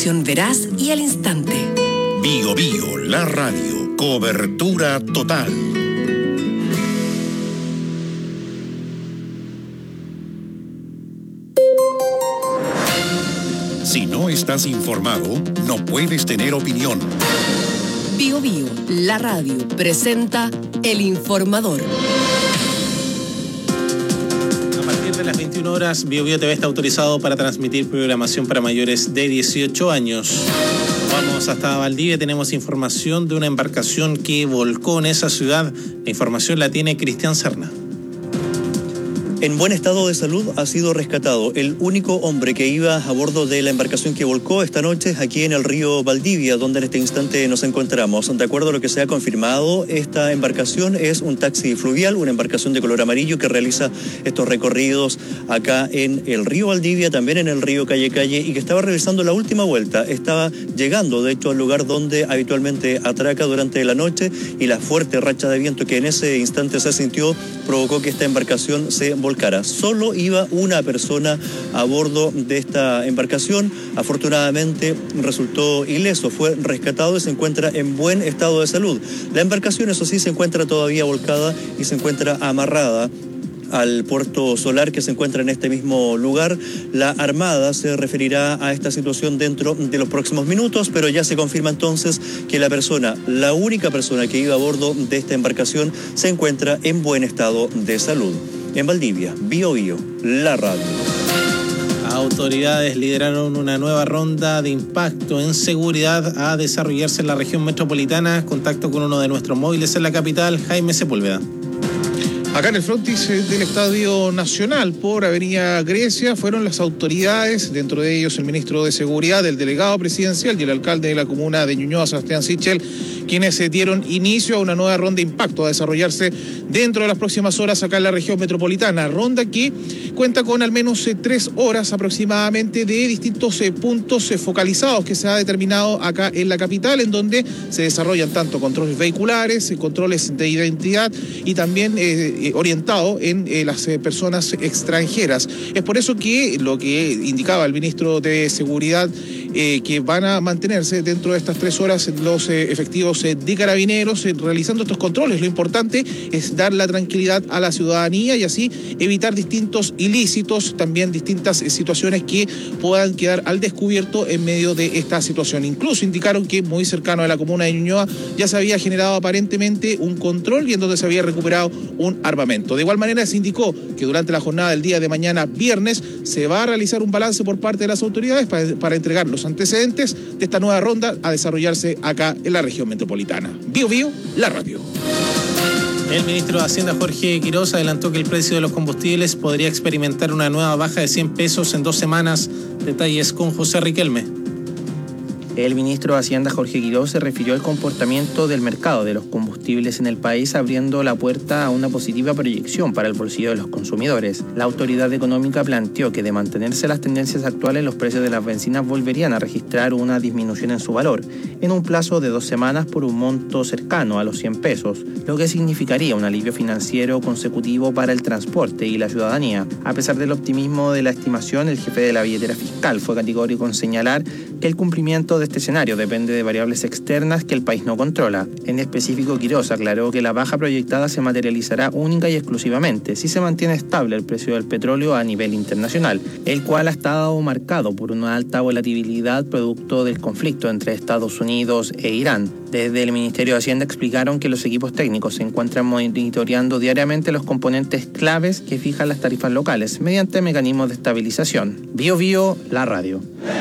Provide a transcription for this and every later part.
información veraz y al instante. Bio Bio, la radio. Cobertura total. Si no estás informado, no puedes tener opinión. Bio Bio, la radio, presenta El Informador. A partir de las 21 horas, Bio Bio TV está autorizado para transmitir programación para mayores de 18 años. Vamos hasta Valdivia, tenemos información de una embarcación que volcó en esa ciudad. La información la tiene Cristian Serna. En buen estado de salud ha sido rescatado el único hombre que iba a bordo de la embarcación que volcó esta noche aquí en el río Valdivia, donde en este instante nos encontramos. De acuerdo a lo que se ha confirmado, esta embarcación es un taxi fluvial, una embarcación de color amarillo que realiza estos recorridos acá en el río Valdivia, también en el río Calle y que estaba realizando la última vuelta. Estaba llegando, de hecho, al lugar donde habitualmente atraca durante la noche, y la fuerte racha de viento que en ese instante se sintió provocó que esta embarcación se volcara. Solo iba una persona a bordo de esta embarcación. Afortunadamente resultó ileso, fue rescatado y se encuentra en buen estado de salud. La embarcación, eso sí, se encuentra todavía volcada y se encuentra amarrada al puerto solar que se encuentra en este mismo lugar. La Armada se referirá a esta situación dentro de los próximos minutos, pero ya se confirma entonces que la única persona que iba a bordo de esta embarcación se encuentra en buen estado de salud. En Valdivia, Bio Bio, la radio. Autoridades lideraron una nueva ronda de impacto en seguridad a desarrollarse en la región metropolitana. Contacto con uno de nuestros móviles en la capital, Jaime Sepúlveda. Acá en el frontis del Estadio Nacional por Avenida Grecia fueron las autoridades, dentro de ellos el ministro de Seguridad, el delegado presidencial y el alcalde de la comuna de Ñuñoa, Sebastián Sichel, quienes dieron inicio a una nueva ronda de impacto a desarrollarse dentro de las próximas horas acá en la región metropolitana. Ronda que cuenta con al menos 3 horas aproximadamente de distintos puntos focalizados que se ha determinado acá en la capital, en donde se desarrollan tanto controles vehiculares, controles de identidad y también orientado en las personas extranjeras. Es por eso que lo que indicaba el ministro de Seguridad, que van a mantenerse dentro de estas 3 horas los efectivos de carabineros realizando estos controles. Lo importante es dar la tranquilidad a la ciudadanía y así evitar distintos ilícitos, también distintas situaciones que puedan quedar al descubierto en medio de esta situación. Incluso indicaron que muy cercano a la comuna de Ñuñoa ya se había generado aparentemente un control y en donde se había recuperado un armamento. De igual manera se indicó que durante la jornada del día de mañana, viernes, se va a realizar un balance por parte de las autoridades para entregar los antecedentes de esta nueva ronda a desarrollarse acá en la región metropolitana. Bio Bio, la radio. El ministro de Hacienda, Jorge Quiroz, adelantó que el precio de los combustibles podría experimentar una nueva baja de 100 pesos en 2 semanas. Detalles con José Riquelme. El ministro de Hacienda, Jorge Quiroz, se refirió al comportamiento del mercado de los combustibles en el país, abriendo la puerta a una positiva proyección para el bolsillo de los consumidores. La autoridad económica planteó que de mantenerse las tendencias actuales, los precios de las bencinas volverían a registrar una disminución en su valor, en un plazo de 2 semanas por un monto cercano a los 100 pesos, lo que significaría un alivio financiero consecutivo para el transporte y la ciudadanía. A pesar del optimismo de la estimación, el jefe de la billetera fiscal fue categórico en señalar que el cumplimiento de este escenario depende de variables externas que el país no controla. En específico, Quiroz aclaró que la baja proyectada se materializará única y exclusivamente si se mantiene estable el precio del petróleo a nivel internacional, el cual ha estado marcado por una alta volatilidad producto del conflicto entre Estados Unidos e Irán. Desde el Ministerio de Hacienda explicaron que los equipos técnicos se encuentran monitoreando diariamente los componentes claves que fijan las tarifas locales mediante mecanismos de estabilización. Bio Bio, la radio.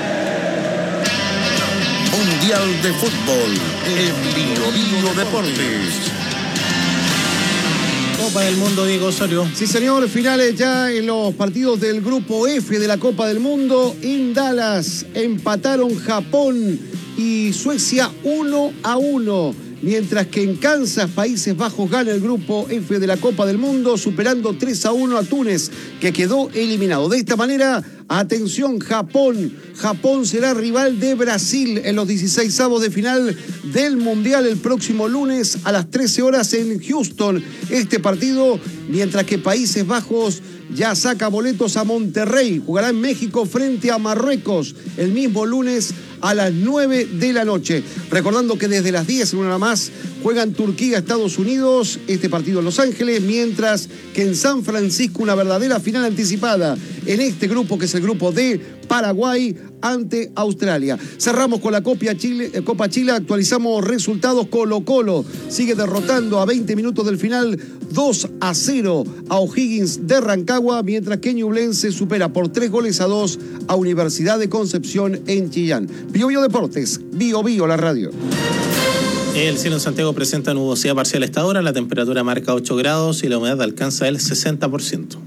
Mundial de Fútbol en Bio Bio Deportes. Copa del Mundo, Diego Osorio. Sí, señor, finales ya en los partidos del Grupo F de la Copa del Mundo. En Dallas empataron Japón y Suecia 1-1. Mientras que en Kansas, Países Bajos gana el Grupo F de la Copa del Mundo, superando 3-1 a Túnez, que quedó eliminado. De esta manera, atención, Japón será rival de Brasil en los 16avos de final del Mundial el próximo lunes a las 13 horas en Houston. Este partido, mientras que Países Bajos ya saca boletos a Monterrey, jugará en México frente a Marruecos el mismo lunes a las 9 de la noche. Recordando que desde las 10 en una más juegan Turquía, Estados Unidos, este partido en Los Ángeles, mientras que en San Francisco una verdadera final anticipada en este grupo, que es el grupo de Paraguay ante Australia. Cerramos con la Copa Chile, actualizamos resultados. Colo-Colo sigue derrotando a 20 minutos del final 2-0 a O'Higgins de Rancagua, mientras que Ñublense supera por 3-2 a Universidad de Concepción en Chillán. Bio Bio Deportes, Bio Bio la radio. El cielo en Santiago presenta nubosidad parcial a esta hora, la temperatura marca 8 grados y la humedad alcanza el 60%.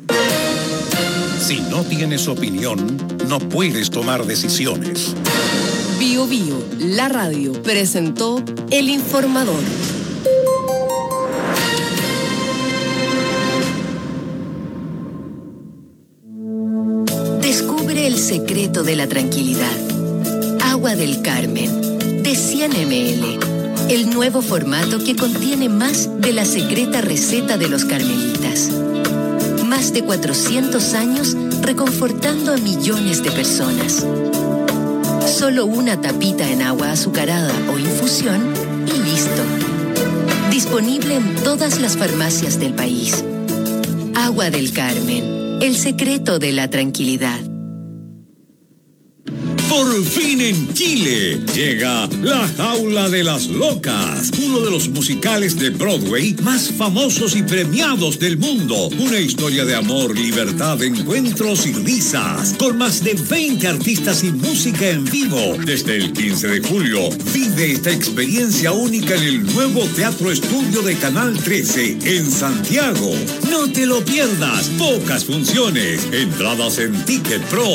Si no tienes opinión, no puedes tomar decisiones. Bio Bio, la radio, presentó El Informador. Descubre el secreto de la tranquilidad. Agua del Carmen, de 100 ml. El nuevo formato que contiene más de la secreta receta de los carmelitas. Más de 400 años reconfortando a millones de personas. Solo una tapita en agua azucarada o infusión y listo. Disponible en todas las farmacias del país. Agua del Carmen, el secreto de la tranquilidad. Por fin en Chile llega La Jaula de las Locas, uno de los musicales de Broadway más famosos y premiados del mundo. Una historia de amor, libertad, encuentros y risas, con más de 20 artistas y música en vivo. Desde el 15 de julio, vive esta experiencia única en el nuevo Teatro Estudio de Canal 13 en Santiago. No te lo pierdas, pocas funciones, entradas en Ticket Pro.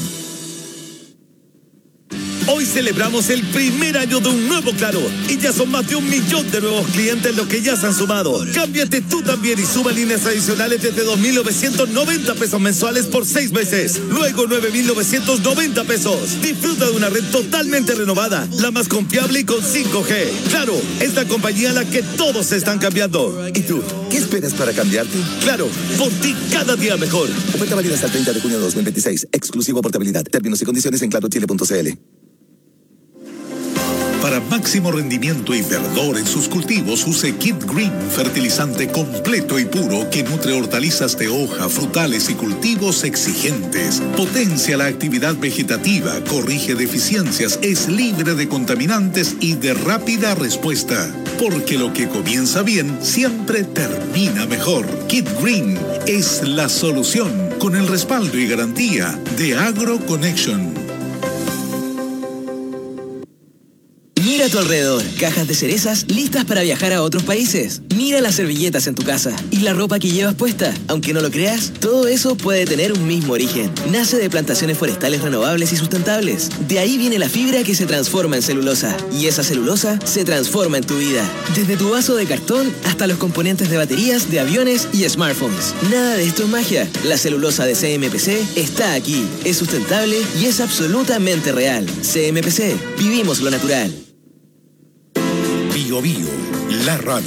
Hoy celebramos el primer año de un nuevo Claro y ya son más de 1 millón de nuevos clientes los que ya se han sumado. Cámbiate tú también y suma líneas adicionales desde 2.990 pesos mensuales por 6 meses. Luego 9.990 pesos. Disfruta de una red totalmente renovada, la más confiable y con 5G. Claro, es la compañía a la que todos se están cambiando. ¿Y tú? ¿Qué esperas para cambiarte? Claro, por ti cada día mejor. Oferta válida hasta el 30 de junio de 2026. Exclusivo portabilidad. Términos y condiciones en clarochile.cl. Para máximo rendimiento y verdor en sus cultivos, use Kid Green, fertilizante completo y puro que nutre hortalizas de hoja, frutales y cultivos exigentes. Potencia la actividad vegetativa, corrige deficiencias, es libre de contaminantes y de rápida respuesta. Porque lo que comienza bien siempre termina mejor. Kid Green es la solución, con el respaldo y garantía de AgroConnection. Mira a tu alrededor, cajas de cerezas listas para viajar a otros países. Mira las servilletas en tu casa y la ropa que llevas puesta. Aunque no lo creas, todo eso puede tener un mismo origen. Nace de plantaciones forestales renovables y sustentables. De ahí viene la fibra que se transforma en celulosa. Y esa celulosa se transforma en tu vida. Desde tu vaso de cartón hasta los componentes de baterías, de aviones y smartphones. Nada de esto es magia. La celulosa de CMPC está aquí. Es sustentable y es absolutamente real. CMPC, vivimos lo natural. Bio Bio, la radio.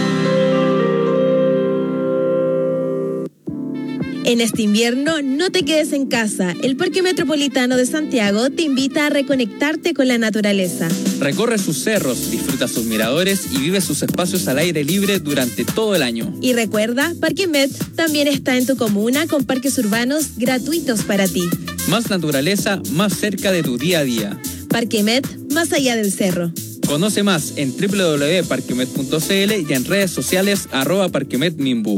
En este invierno, no te quedes en casa. El Parque Metropolitano de Santiago te invita a reconectarte con la naturaleza. Recorre sus cerros, disfruta sus miradores y vive sus espacios al aire libre durante todo el año. Y recuerda, Parque Met también está en tu comuna con parques urbanos gratuitos para ti. Más naturaleza, más cerca de tu día a día. Parque Met, más allá del cerro. Conoce más en www.parquemet.cl y en redes sociales @parquemetmimbu.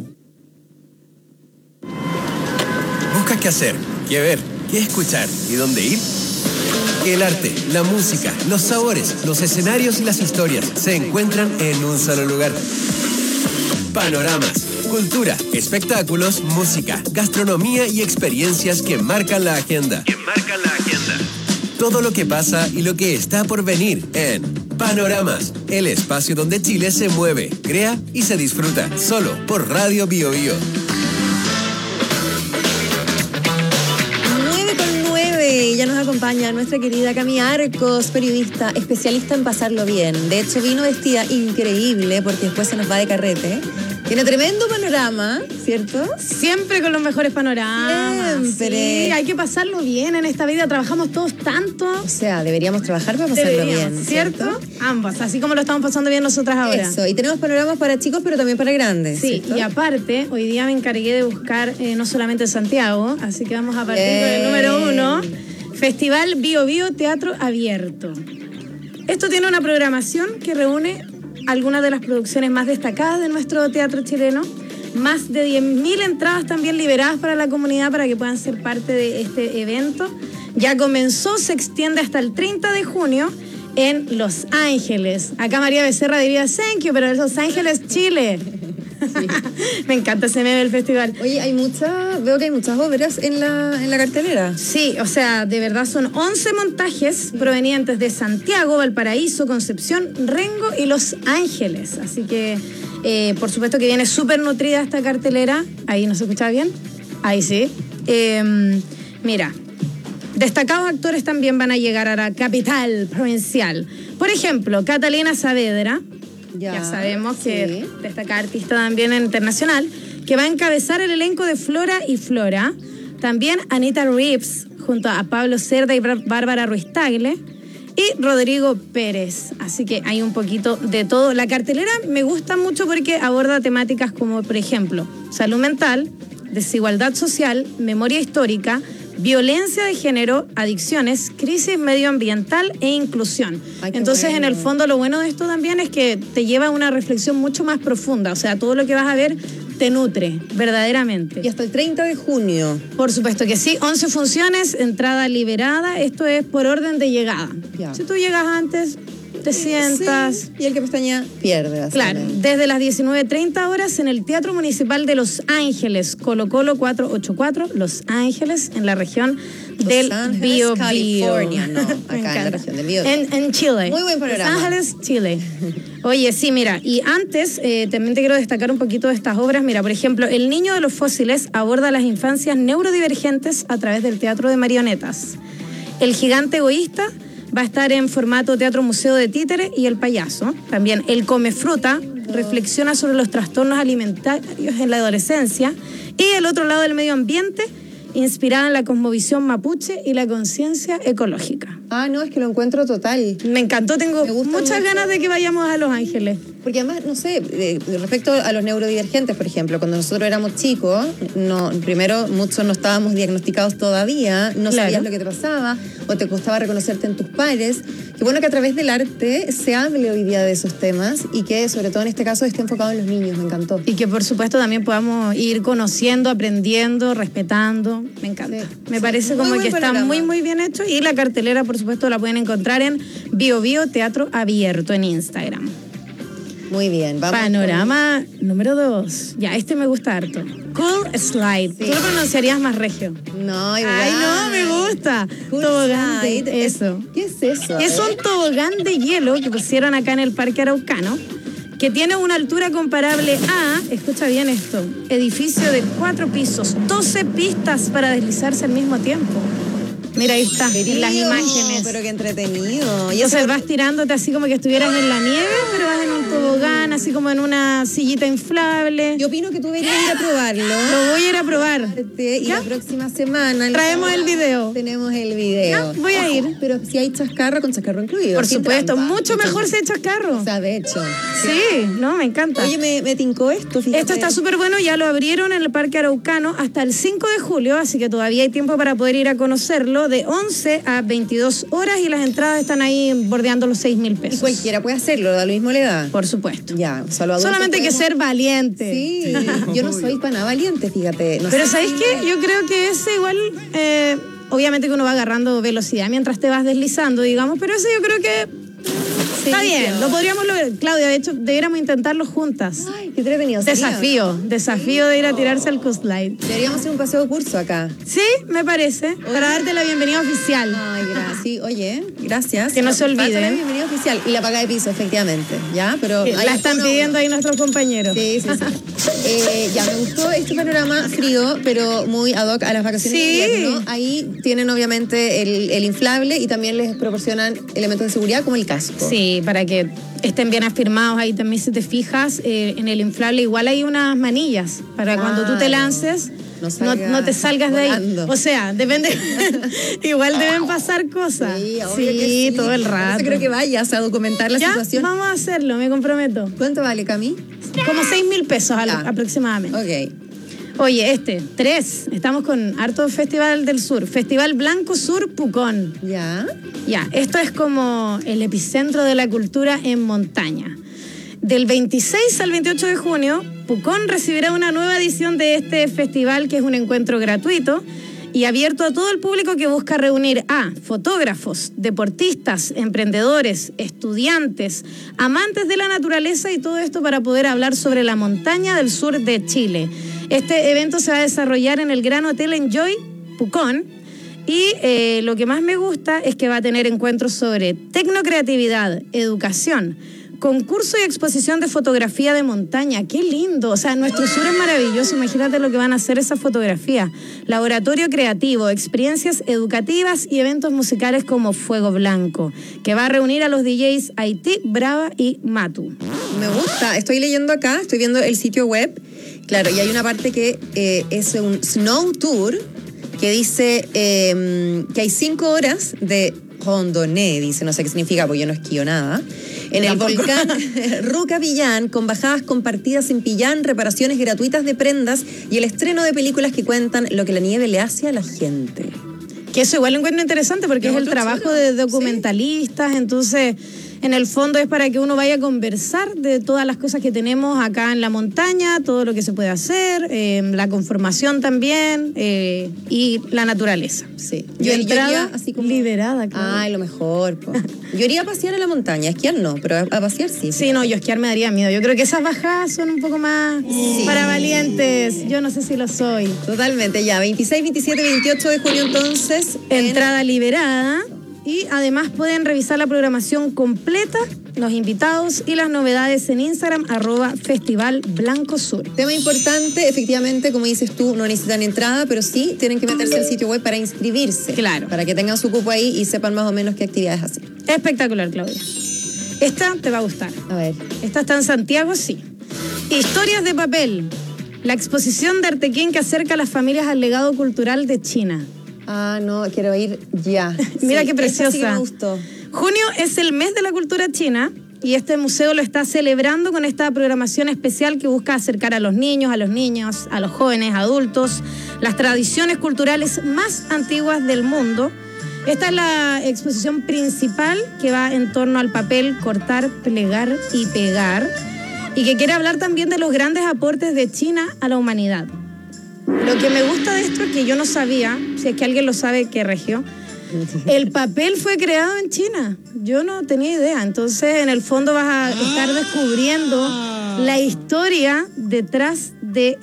¿Buscas qué hacer, qué ver, qué escuchar y dónde ir? Que el arte, la música, los sabores, los escenarios y las historias se encuentran en un solo lugar. Panoramas, cultura, espectáculos, música, gastronomía y experiencias que marcan la agenda. Todo lo que pasa y lo que está por venir en Panoramas, el espacio donde Chile se mueve, crea y se disfruta, solo por Radio Bio Bio. 9:09, ya nos acompaña nuestra querida Cami Arcos, periodista, especialista en pasarlo bien. De hecho, vino vestida increíble porque después se nos va de carrete. Tiene tremendo panorama, ¿cierto? Siempre con los mejores panoramas. Siempre. Sí, hay que pasarlo bien en esta vida. Trabajamos todos tanto. O sea, deberíamos trabajar para pasarlo bien, ¿cierto? Ambas, así como lo estamos pasando bien nosotras ahora. Eso, y tenemos panoramas para chicos, pero también para grandes. Sí, ¿cierto? y aparte, hoy día me encargué de buscar no solamente Santiago, así que vamos a partir con el número 1. Festival Bio Bio Teatro Abierto. Esto tiene una programación que reúne algunas de las producciones más destacadas de nuestro teatro chileno. Más de 10.000 entradas también liberadas para la comunidad para que puedan ser parte de este evento. Ya comenzó, se extiende hasta el 30 de junio en Los Ángeles. Acá María Becerra diría thank you, pero en Los Ángeles, Chile. Sí. Me encanta ese meme del festival. Oye, veo que hay muchas obras en la cartelera. Sí, o sea, de verdad son 11 montajes provenientes de Santiago, Valparaíso, Concepción, Rengo y Los Ángeles. Así que, por supuesto que viene súper nutrida esta cartelera. Ahí, ¿no se escucha bien? Ahí sí. Mira, destacados actores también van a llegar a la capital provincial. Por ejemplo, Catalina Saavedra. Ya sabemos que destaca artista también internacional, que va a encabezar el elenco de Flora y Flora. También Anita Reeves, junto a Pablo Cerda y Bárbara Ruiz Tagle. Y Rodrigo Pérez. Así que hay un poquito de todo. La cartelera me gusta mucho porque aborda temáticas como, por ejemplo, salud mental, desigualdad social, memoria histórica, violencia de género, adicciones, crisis medioambiental e inclusión. Entonces, en el fondo, lo bueno de esto también es que te lleva a una reflexión mucho más profunda. O sea, todo lo que vas a ver te nutre, verdaderamente. Y hasta el 30 de junio. Por supuesto que sí. 11 funciones, entrada liberada. Esto es por orden de llegada. Ya. Si tú llegas antes, te sientas. Sí, y el que pestañea pierde. Claro, desde las 19:30 horas en el Teatro Municipal de Los Ángeles, Colo Colo 484, Los Ángeles, en la región del Bio Bio. California, no, acá en la región del Bio Bio. En Chile. Muy buen programa. Los Ángeles, Chile. Oye, sí, mira, y antes también te quiero destacar un poquito de estas obras. Mira, por ejemplo, El Niño de los Fósiles aborda las infancias neurodivergentes a través del teatro de marionetas. El Gigante Egoísta va a estar en formato teatro museo de títere y El Payaso. También El Come Fruta reflexiona sobre los trastornos alimentarios en la adolescencia. Y El Otro Lado del Medio Ambiente, inspirada en la cosmovisión mapuche y la conciencia ecológica. Ah, no, es que lo encuentro total. Me encantó, tengo muchas ganas de que vayamos a Los Ángeles. Porque además, no sé, respecto a los neurodivergentes, por ejemplo, cuando nosotros éramos chicos, primero muchos no estábamos diagnosticados todavía, no sabías lo que te pasaba, o te costaba reconocerte en tus pares. Qué bueno que a través del arte se hable hoy día de esos temas y que, sobre todo en este caso, esté enfocado en los niños. Me encantó. Y que, por supuesto, también podamos ir conociendo, aprendiendo, respetando. Me encanta. Me parece como que está muy, muy bien hecho. Y la cartelera, por supuesto, la pueden encontrar en Bio Bio Teatro Abierto en Instagram. Muy bien, vamos. Panorama número 2. Ya, este me gusta harto. Cool Slide. Sí. Tú lo pronunciarías más regio. No, igual. Ay, no, me gusta. Cool tobogán Slide. Eso. ¿Qué es eso? Es un tobogán de hielo que pusieron acá en el Parque Araucano, que tiene una altura comparable a, escucha bien esto, edificio de 4 pisos, 12 pistas para deslizarse al mismo tiempo. Mira, ahí está, en las imágenes. Pero qué entretenido. Y entonces vas tirándote así como que estuvieras en la nieve, pero vas en un tobogán, así como en una sillita inflable. Yo opino que tú deberías ir a probarlo. Lo voy a ir a probar. Y la próxima semana traemos el video. Tenemos el video. Ya, voy a ir. Pero si hay chascarro, con chascarro incluido. Por supuesto, trampa. Mucho mejor si hay chascarro. O sea, de hecho. Sí, no, me encanta. Oye, me tincó esto, fíjate. Esto está súper bueno, ya lo abrieron en el Parque Araucano hasta el 5 de julio, así que todavía hay tiempo para poder ir a conocerlo, de 11 a 22 horas, y las entradas están ahí bordeando los 6.000 pesos. Y cualquiera puede hacerlo, da lo mismo le da. Por supuesto. Ya, solamente hay que ser valiente. Sí, yo no soy para nada valiente, fíjate. No pero sé. ¿sabes qué? Yo creo que ese igual, obviamente que uno va agarrando velocidad mientras te vas deslizando, digamos, pero ese yo creo que está bien, lo podríamos lograr. Claudia, de hecho, deberíamos intentarlo juntas. Ay, qué entretenido. Desafío de ir a tirarse al Coastline. Deberíamos hacer un paseo de curso acá. Sí, me parece, para darte la bienvenida oficial. Ay, gracias. Sí, oye, gracias. Que no se olviden. La bienvenida oficial y la paga de piso, efectivamente. ¿Ya? Pero la están pidiendo ahí nuestros compañeros. Sí. Ya me gustó este panorama frío, pero muy ad hoc a las vacaciones de invierno. Ahí tienen obviamente el inflable y también les proporcionan elementos de seguridad como el casco. Sí, Y para que estén bien afirmados, ahí también si te fijas, en el inflable igual hay unas manillas para cuando tú te lances. No te salgas volando de ahí. O sea, depende. Igual deben pasar cosas. Sí, todo el rato. Creo que vayas a documentar la situación. Vamos a hacerlo, me comprometo. ¿Cuánto vale, Cami? Como 6.000 pesos aproximadamente. Ok. Oye, 3. Estamos con harto Festival del Sur. Festival Blanco Sur Pucón. Ya. Esto es como el epicentro de la cultura en montaña. Del 26 al 28 de junio, Pucón recibirá una nueva edición de este festival, que es un encuentro gratuito y abierto a todo el público que busca reunir a fotógrafos, deportistas, emprendedores, estudiantes, amantes de la naturaleza y todo esto para poder hablar sobre la montaña del sur de Chile. Este evento se va a desarrollar en el Gran Hotel Enjoy Pucón y lo que más me gusta es que va a tener encuentros sobre tecnocreatividad, educación, concurso y exposición de fotografía de montaña. ¡Qué lindo! O sea, nuestro sur es maravilloso. Imagínate lo que van a hacer esas fotografías. Laboratorio creativo, experiencias educativas y eventos musicales como Fuego Blanco, que va a reunir a los DJs Haití, Brava y Matu. Me gusta. Estoy leyendo acá, estoy viendo el sitio web. Claro, y hay una parte que es un snow tour que dice que hay 5 horas de randonnée, dice, no sé qué significa porque yo no esquío nada. En el volcán Rucavillán, con bajadas compartidas en Pillán, reparaciones gratuitas de prendas y el estreno de películas que cuentan lo que la nieve le hace a la gente. Que eso igual lo encuentro interesante porque es el trabajo de documentalistas, entonces en el fondo es para que uno vaya a conversar de todas las cosas que tenemos acá en la montaña, todo lo que se puede hacer, la conformación también y la naturaleza. Sí. Yo entrada así como liberada. Claro. Ay, lo mejor. Po. Yo iría a pasear a la montaña, esquiar no, pero a pasear sí. Sí, no, yo esquiar me daría miedo. Yo creo que esas bajadas son un poco más para valientes. Yo no sé si lo soy. Totalmente, ya. 26, 27, 28 de junio entonces. Entrada liberada. Y además pueden revisar la programación completa, los invitados y las novedades en Instagram, @Festival Blanco Sur. Tema importante, efectivamente, como dices tú, no necesitan entrada, pero sí tienen que meterse al sitio web para inscribirse. Claro. Para que tengan su cupo ahí y sepan más o menos qué actividades hacer. Espectacular, Claudia. Esta te va a gustar. A ver. Esta está en Santiago, sí. Historias de papel. La exposición de Artequín que acerca a las familias al legado cultural de China. Ah, no, quiero ir ya. Mira qué preciosa. Sí me gustó. Junio es el mes de la cultura china y este museo lo está celebrando con esta programación especial que busca acercar a los niños, a los jóvenes, adultos, las tradiciones culturales más antiguas del mundo. Esta es la exposición principal que va en torno al papel, cortar, plegar y pegar, y que quiere hablar también de los grandes aportes de China a la humanidad. Lo que me gusta de esto es que yo no sabía, si es que alguien lo sabe, ¿qué regio? El papel fue creado en China. Yo no tenía idea. Entonces, en el fondo vas a estar descubriendo la historia detrás de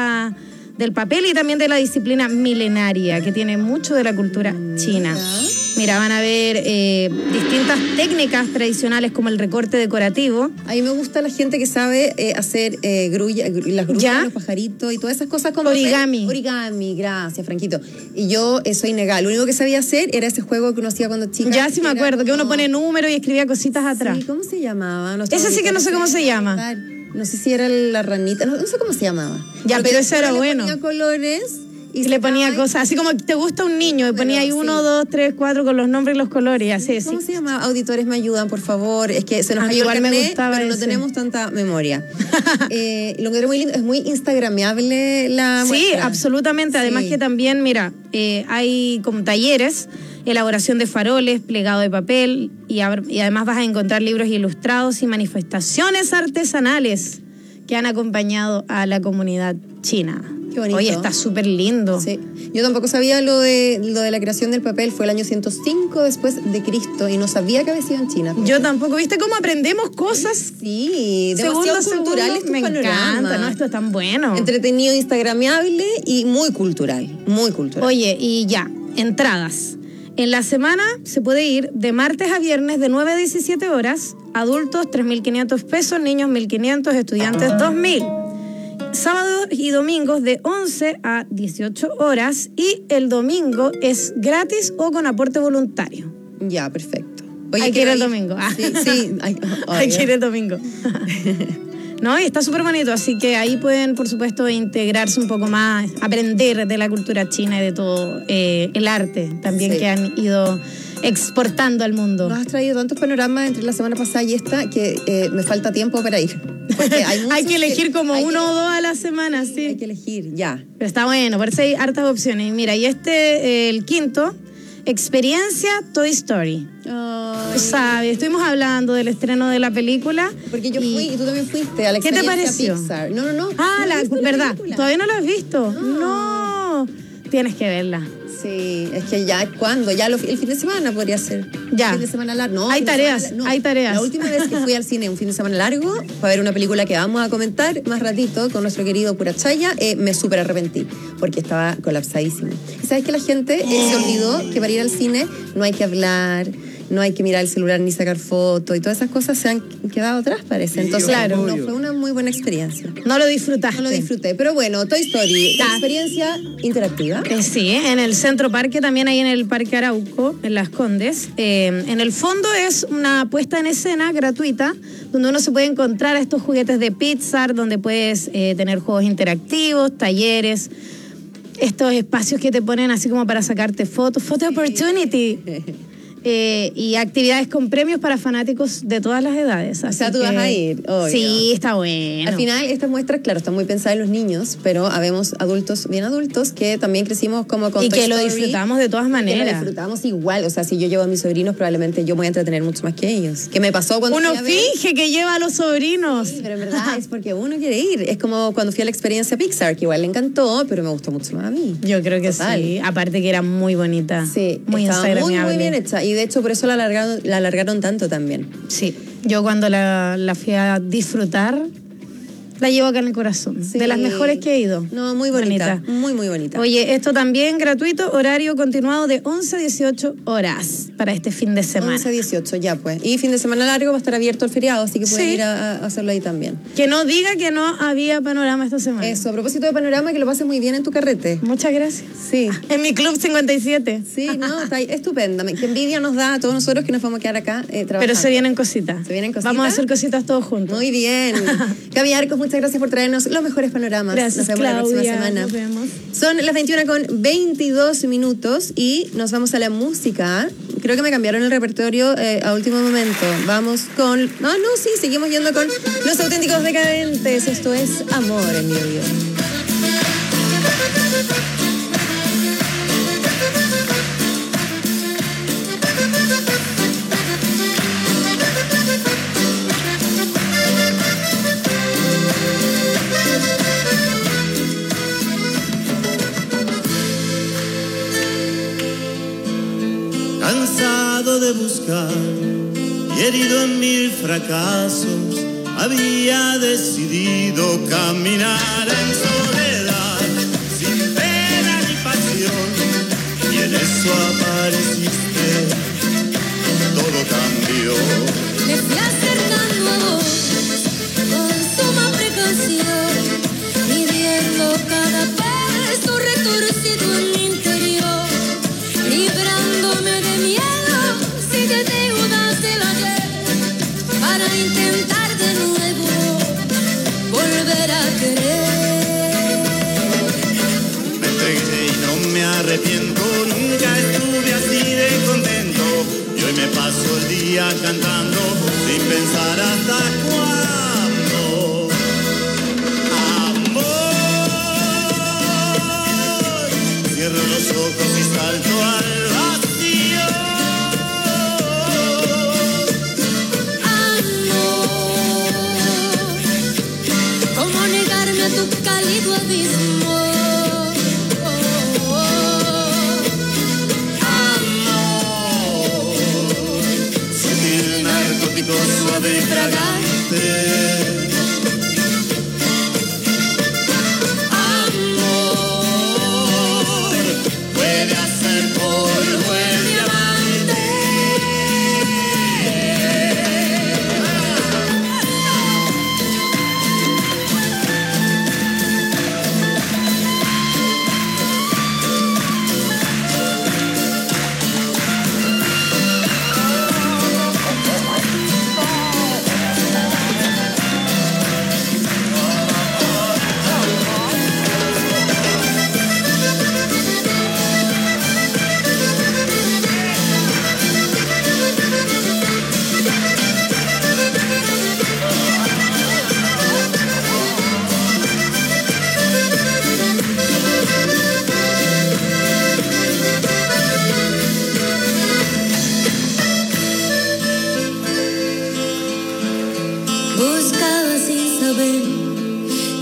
del papel y también de la disciplina milenaria que tiene mucho de la cultura china. Mira, van a ver distintas técnicas tradicionales como el recorte decorativo. A mí me gusta la gente que sabe hacer las grullas, los pajaritos y todas esas cosas como origami. Origami, gracias, Franquito. Y yo soy negada. Lo único que sabía hacer era ese juego que uno hacía cuando chica. Ya sí me acuerdo, que uno pone números y escribía cositas atrás. Sí, ¿cómo se llamaba? Ese sí que no sé cómo se llama. No sé si era la ranita, no sé cómo se llamaba. Ya, pero ese era bueno. Ponía colores y le ponía cosas, así como te gusta un niño, y ponía ahí 1, 2, 3, 4 con los nombres y los colores, así. ¿Cómo se llama? Auditores, me ayudan, por favor. Es que se nos cayó el carnet, me gustaba pero no tenemos tanta memoria. Lo que era muy lindo, es muy instagramiable la muestra. Sí, absolutamente. Además que también, mira, hay como talleres, elaboración de faroles, plegado de papel, y además vas a encontrar libros ilustrados y manifestaciones artesanales que han acompañado a la comunidad china. Qué bonito. Oye, está súper lindo. Sí. Yo tampoco sabía lo de la creación del papel. Fue el año 105 después de Cristo y no sabía que había sido en China. Yo tampoco. ¿Viste cómo aprendemos cosas? Sí, demasiado cultural este panorama. Encanta, ¿no? Esto es tan bueno. Entretenido, instagramiable y muy cultural. Muy cultural. Oye, y ya, entradas. En la semana se puede ir de martes a viernes de 9 a 17 horas. Adultos, 3.500 pesos. Niños, 1.500. Estudiantes, 2.000. Sábados y domingos de 11 a 18 horas y el domingo es gratis o con aporte voluntario. Ya, perfecto. Oye, hay que ir el domingo. Sí. Hay que ir el domingo. No, y está súper bonito, así que ahí pueden, por supuesto, integrarse un poco más, aprender de la cultura china y de todo el arte también que han ido exportando al mundo. Nos has traído tantos panoramas entre la semana pasada y esta que me falta tiempo para ir. Porque hay que elegir como uno o dos a la semana, sí. Hay que elegir, ya. Pero está bueno, por eso hay hartas opciones. Mira, y el quinto, Experiencia Toy Story. Tú sabes, estuvimos hablando del estreno de la película. Porque yo fui y tú también fuiste a la ¿Qué te pareció? Pixar. No. ¿Verdad? ¿Todavía no la has visto? No. Tienes que verla. Sí, es que ya, ¿cuándo? Ya el fin de semana podría ser. Ya. El fin de semana largo. No, hay tareas. La última vez que fui al cine un fin de semana largo para ver una película que vamos a comentar más ratito con nuestro querido Purachaya, me súper arrepentí porque estaba colapsadísimo. Y sabes que la gente se olvidó que para ir al cine no hay que hablar, no hay que mirar el celular ni sacar fotos y todas esas cosas se han quedado atrás, parece. Entonces, claro, no fue una muy buena experiencia. No lo disfrutaste. No lo disfruté, pero bueno, Toy Story, experiencia interactiva. Sí, en el Centro Parque, también ahí en el Parque Arauco, en Las Condes. En el fondo es una puesta en escena gratuita donde uno se puede encontrar a estos juguetes de Pixar, donde puedes tener juegos interactivos, talleres, estos espacios que te ponen así como para sacarte fotos, photo opportunity. Y actividades con premios para fanáticos de todas las edades. O sea, tú vas a ir. Obvio. Sí, está bueno. Al final, estas muestras, claro, están muy pensadas en los niños, pero habemos adultos, bien adultos, que también crecimos como con y Toy que Story, lo disfrutamos de todas maneras. Que lo disfrutamos igual. O sea, si yo llevo a mis sobrinos, probablemente yo me voy a entretener mucho más que ellos. ¿Qué me pasó cuando uno finge que lleva a los sobrinos? Sí, pero en verdad es porque uno quiere ir. Es como cuando fui a la experiencia Pixar, que igual le encantó, pero me gustó mucho más a mí. Yo creo que sí. Aparte que era muy bonita. Sí, muy instagramiable. Muy bien hecha. Y de hecho, por eso la alargaron tanto también. Sí, yo cuando la fui a disfrutar, la llevo acá en el corazón. Sí. De las mejores que he ido. No, muy bonita. Muy bonita. Oye, esto también gratuito, horario continuado de 11 a 18 horas para este fin de semana. 11 a 18, ya pues. Y fin de semana largo va a estar abierto el feriado, así que pueden ir a hacerlo ahí también. Que no diga que no había panorama esta semana. Eso, a propósito de panorama, que lo pases muy bien en tu carrete. Muchas gracias. Sí. En mi Club 57. Sí, no, está estupenda. Qué envidia nos da a todos nosotros que nos vamos a quedar acá trabajando. Pero se vienen cositas. Vamos a hacer cositas todos juntos. Muy bien. Gaby Arcos, muchas gracias por traernos los mejores panoramas. Gracias, nos vemos Claudia, la próxima semana. Nos vemos. Son las 21:22 y nos vamos a la música. Creo que me cambiaron el repertorio a último momento. Vamos con... seguimos yendo con Los Auténticos Decadentes. Esto es Amor en mi oído. Cansado de buscar y herido en mil fracasos, había decidido caminar en soledad, sin pena ni pasión, y en eso apareciste, todo cambió. Me fui acercando a vos con suma precaución, midiendo cada paso retorcido en mi interior, librándome de miedo si te deudas del ayer, para intentar de nuevo volver a querer. Me entregué y no me arrepiento, nunca estuve así de contento, y hoy me paso el día cantando sin pensar hasta cuándo. Amor, cierro los ojos y salto al vacío. Amor, ¿cómo negarme a tu cálido abismo? Suave y fragante. Amor, puede hacer polvo el diamante.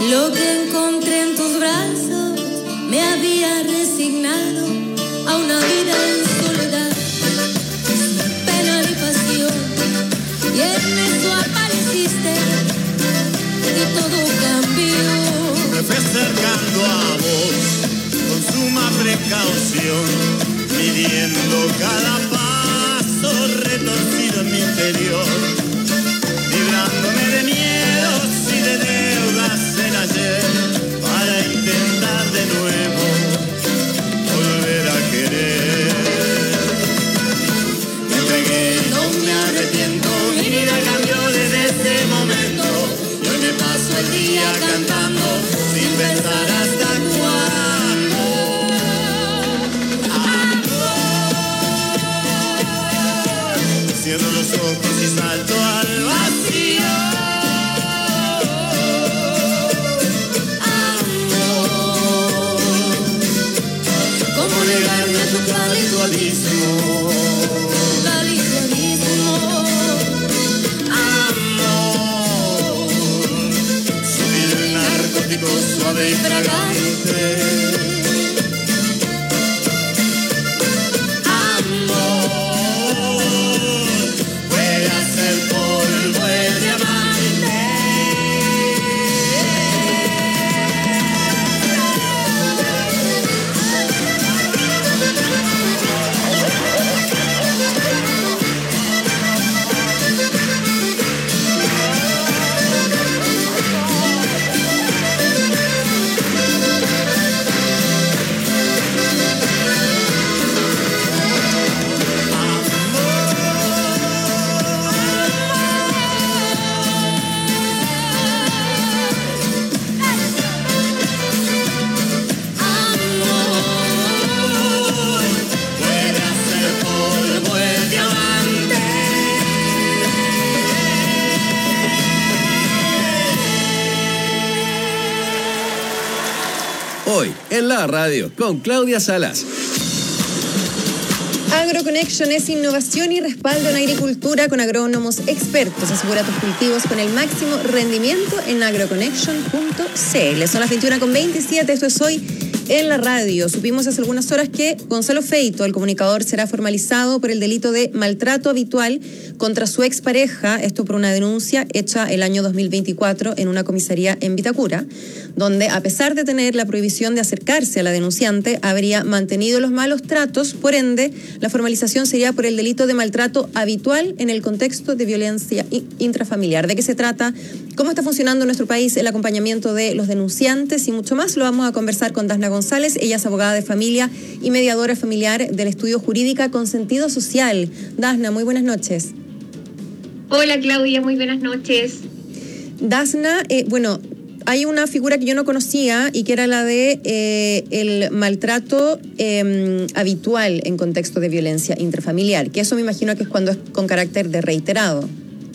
Lo que encontré en tus brazos me había resignado a una vida en soledad, sin pena ni pasión. Y en eso apareciste y todo cambió. Me fue acercando a vos con suma precaución, midiendo cada paso retorcido en mi interior, librándome de miedos y de deudas en ayer, para intentar de nuevo volver a querer. Me entregué, no me arrepiento, mi vida cambió desde ese momento, y hoy me paso el día cantando sin pensar hasta cuándo. Cierro los ojos y salto al vacío. ¿Cómo negarme a tu cálido abismo? Cálido abismo. Amor, sutil narcótico suave y fragante. Hoy, en la radio, con Claudia Salas. AgroConnection es innovación y respaldo en agricultura con agrónomos expertos. Asegura tus cultivos con el máximo rendimiento en agroconnection.cl. Son las 21:27, esto es Hoy en la radio. Supimos hace algunas horas que Gonzalo Feito, el comunicador, será formalizado por el delito de maltrato habitual contra su expareja, esto por una denuncia hecha el año 2024 en una comisaría en Vitacura, donde a pesar de tener la prohibición de acercarse a la denunciante, habría mantenido los malos tratos. Por ende, la formalización sería por el delito de maltrato habitual en el contexto de violencia intrafamiliar. ¿De qué se trata? ¿Cómo está funcionando en nuestro país el acompañamiento de los denunciantes? Y mucho más lo vamos a conversar con Dasna González. Ella es abogada de familia y mediadora familiar del Estudio Jurídica con Sentido Social. Dasna, muy buenas noches. Hola Claudia, muy buenas noches. Dasna, hay una figura que yo no conocía y que era la de el maltrato habitual en contexto de violencia intrafamiliar, que eso me imagino que es cuando es con carácter de reiterado.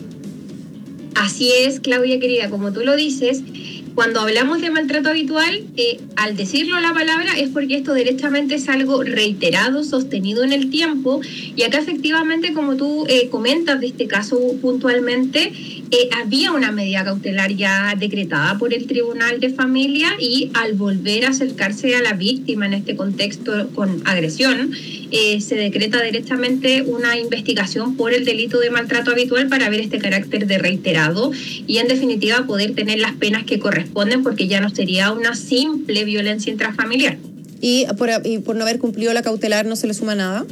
Así es, Claudia querida, como tú lo dices, cuando hablamos de maltrato habitual, al decirlo la palabra es porque esto derechamente es algo reiterado, sostenido en el tiempo, y acá efectivamente, como tú comentas de este caso puntualmente, había una medida cautelar ya decretada por el Tribunal de Familia, y al volver a acercarse a la víctima en este contexto con agresión, se decreta derechamente una investigación por el delito de maltrato habitual para ver este carácter de reiterado y en definitiva poder tener las penas que corresponden, porque ya no sería una simple violencia intrafamiliar. ¿Y por no haber cumplido la cautelar no se le suma nada?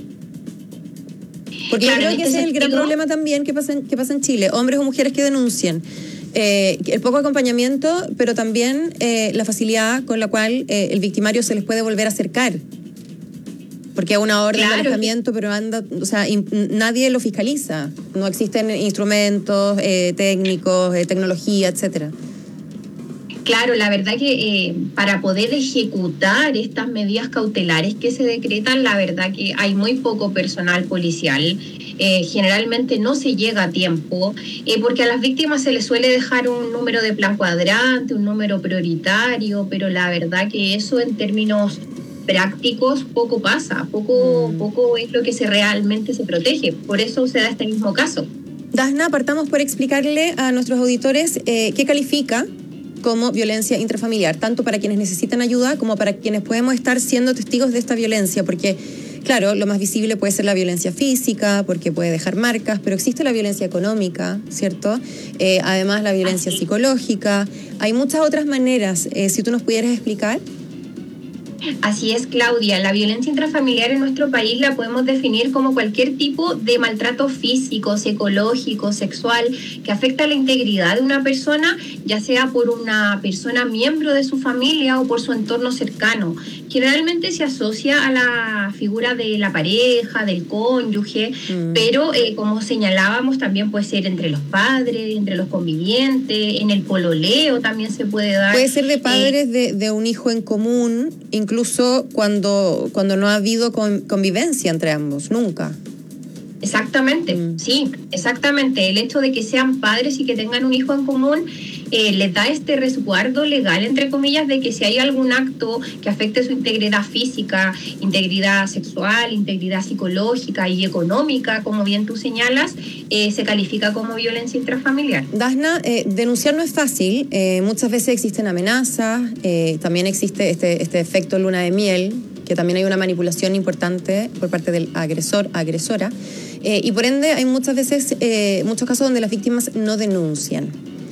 Porque claro, yo creo que ese es el gran problema también que pasa en Chile. Hombres o mujeres que denuncian. El poco acompañamiento, pero también la facilidad con la cual el victimario se les puede volver a acercar. Porque hay una orden de alejamiento, pero nadie lo fiscaliza. No existen instrumentos técnicos, tecnología, etcétera. Claro, la verdad que para poder ejecutar estas medidas cautelares que se decretan, la verdad que hay muy poco personal policial. Generalmente no se llega a tiempo, porque a las víctimas se les suele dejar un número de plan cuadrante, un número prioritario, pero la verdad que eso en términos prácticos poco pasa, poco es lo que realmente se protege. Por eso se da este mismo caso. Dasna, partamos por explicarle a nuestros auditores qué califica como violencia intrafamiliar, tanto para quienes necesitan ayuda como para quienes podemos estar siendo testigos de esta violencia, porque claro, lo más visible puede ser la violencia física, porque puede dejar marcas, pero existe la violencia económica, ¿cierto? Además, la violencia psicológica. Hay muchas otras maneras. Si tú nos pudieras explicar. Así es, Claudia. La violencia intrafamiliar en nuestro país la podemos definir como cualquier tipo de maltrato físico, psicológico, sexual, que afecta la integridad de una persona, ya sea por una persona miembro de su familia o por su entorno cercano. Generalmente se asocia a la figura de la pareja, del cónyuge, pero como señalábamos, también puede ser entre los padres, entre los convivientes, en el pololeo también se puede dar. Puede ser de padres de un hijo en común, incluso cuando no ha habido convivencia entre ambos, nunca. Exactamente, sí, exactamente. El hecho de que sean padres y que tengan un hijo en común les da este resguardo legal, entre comillas, de que si hay algún acto que afecte su integridad física, integridad sexual, integridad psicológica y económica, como bien tú señalas, se califica como violencia intrafamiliar. Dasna, denunciar no es fácil. Muchas veces existen amenazas, también existe este efecto luna de miel, que también hay una manipulación importante por parte del agresor, agresora, y por ende hay muchas veces, muchos casos donde las víctimas no denuncian.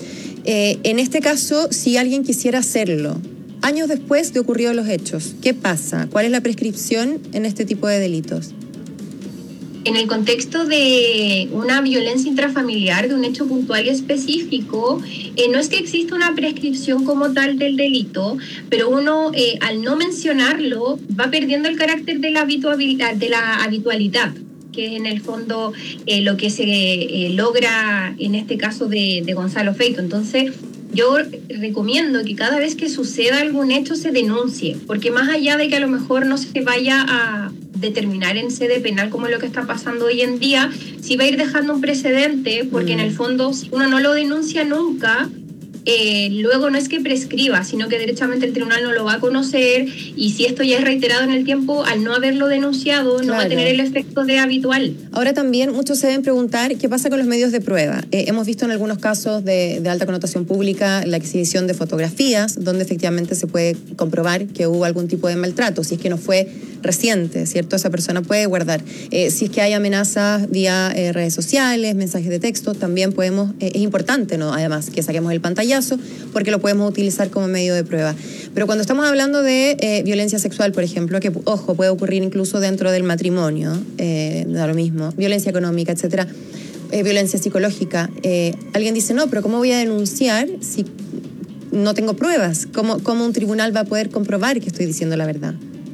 En este caso, si alguien quisiera hacerlo, años después de ocurridos los hechos, ¿qué pasa? ¿Cuál es la prescripción en este tipo de delitos? En el contexto de una violencia intrafamiliar, de un hecho puntual y específico, no es que exista una prescripción como tal del delito, pero uno, al no mencionarlo, va perdiendo el carácter de la habitualidad, que es en el fondo lo que se logra en este caso de Gonzalo Feito. Entonces, yo recomiendo que cada vez que suceda algún hecho se denuncie, porque más allá de que a lo mejor no se vaya a determinar en sede penal como lo que está pasando hoy en día, sí va a ir dejando un precedente, porque en el fondo si uno no lo denuncia nunca, luego no es que prescriba, sino que derechamente el tribunal no lo va a conocer, y si esto ya es reiterado en el tiempo, al no haberlo denunciado, no va a tener el efecto de habitual. Ahora también muchos se deben preguntar qué pasa con los medios de prueba. Hemos visto en algunos casos de alta connotación pública la exhibición de fotografías donde efectivamente se puede comprobar que hubo algún tipo de maltrato, si es que no fue reciente, ¿cierto? Esa persona puede guardar. Si es que hay amenazas vía redes sociales, mensajes de texto, también podemos, es importante, ¿no? Además, que saquemos el pantallazo, porque lo podemos utilizar como medio de prueba. Pero cuando estamos hablando de violencia sexual, por ejemplo, que, ojo, puede ocurrir incluso dentro del matrimonio, da lo mismo, violencia económica, etcétera, violencia psicológica, alguien dice, no, pero ¿cómo voy a denunciar si no tengo pruebas? ¿Cómo un tribunal va a poder comprobar que estoy diciendo la verdad?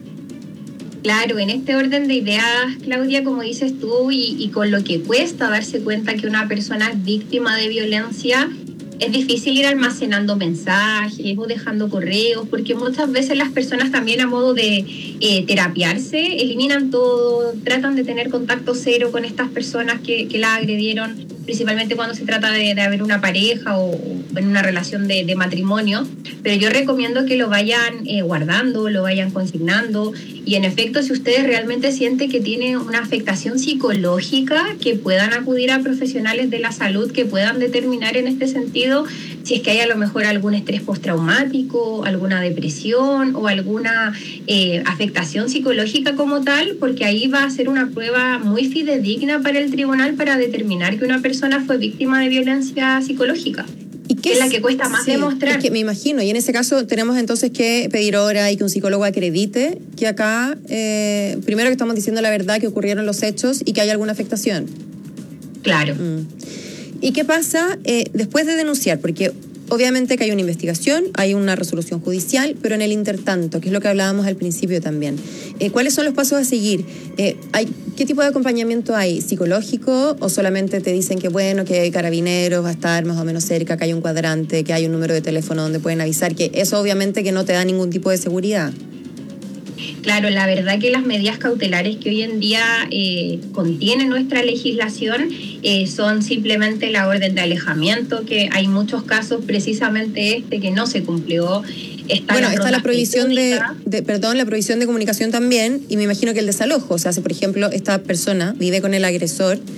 Claro, en este orden de ideas, Claudia, como dices tú, y con lo que cuesta darse cuenta que una persona es víctima de violencia, es difícil ir almacenando mensajes o dejando correos, porque muchas veces las personas también, a modo de terapiarse, eliminan todo, tratan de tener contacto cero con estas personas que la agredieron, principalmente cuando se trata de haber una pareja o en una relación de matrimonio. Pero yo recomiendo que lo vayan guardando, lo vayan consignando, y en efecto, si ustedes realmente sienten que tiene una afectación psicológica, que puedan acudir a profesionales de la salud que puedan determinar en este sentido si es que hay a lo mejor algún estrés postraumático, alguna depresión o alguna afectación psicológica como tal, porque ahí va a ser una prueba muy fidedigna para el tribunal para determinar que una persona fue víctima de violencia psicológica. ¿Y qué es la que cuesta más demostrar? Es que me imagino, y en ese caso tenemos entonces que pedir hora y que un psicólogo acredite que acá, primero que estamos diciendo la verdad, que ocurrieron los hechos y que hay alguna afectación. Claro. ¿Y qué pasa después de denunciar? Porque obviamente que hay una investigación, hay una resolución judicial, pero en el intertanto, que es lo que hablábamos al principio también, ¿cuáles son los pasos a seguir? ¿Qué tipo de acompañamiento hay? ¿Psicológico o solamente te dicen que bueno, que Carabineros va a estar más o menos cerca, que hay un cuadrante, que hay un número de teléfono donde pueden avisar, que eso obviamente que no te da ningún tipo de seguridad? Claro, la verdad que las medidas cautelares que hoy en día contiene nuestra legislación son simplemente la orden de alejamiento, que hay muchos casos, precisamente que no se cumplió. Está la prohibición la prohibición de comunicación también, y me imagino que el desalojo, o sea, si por ejemplo esta persona vive con el agresor,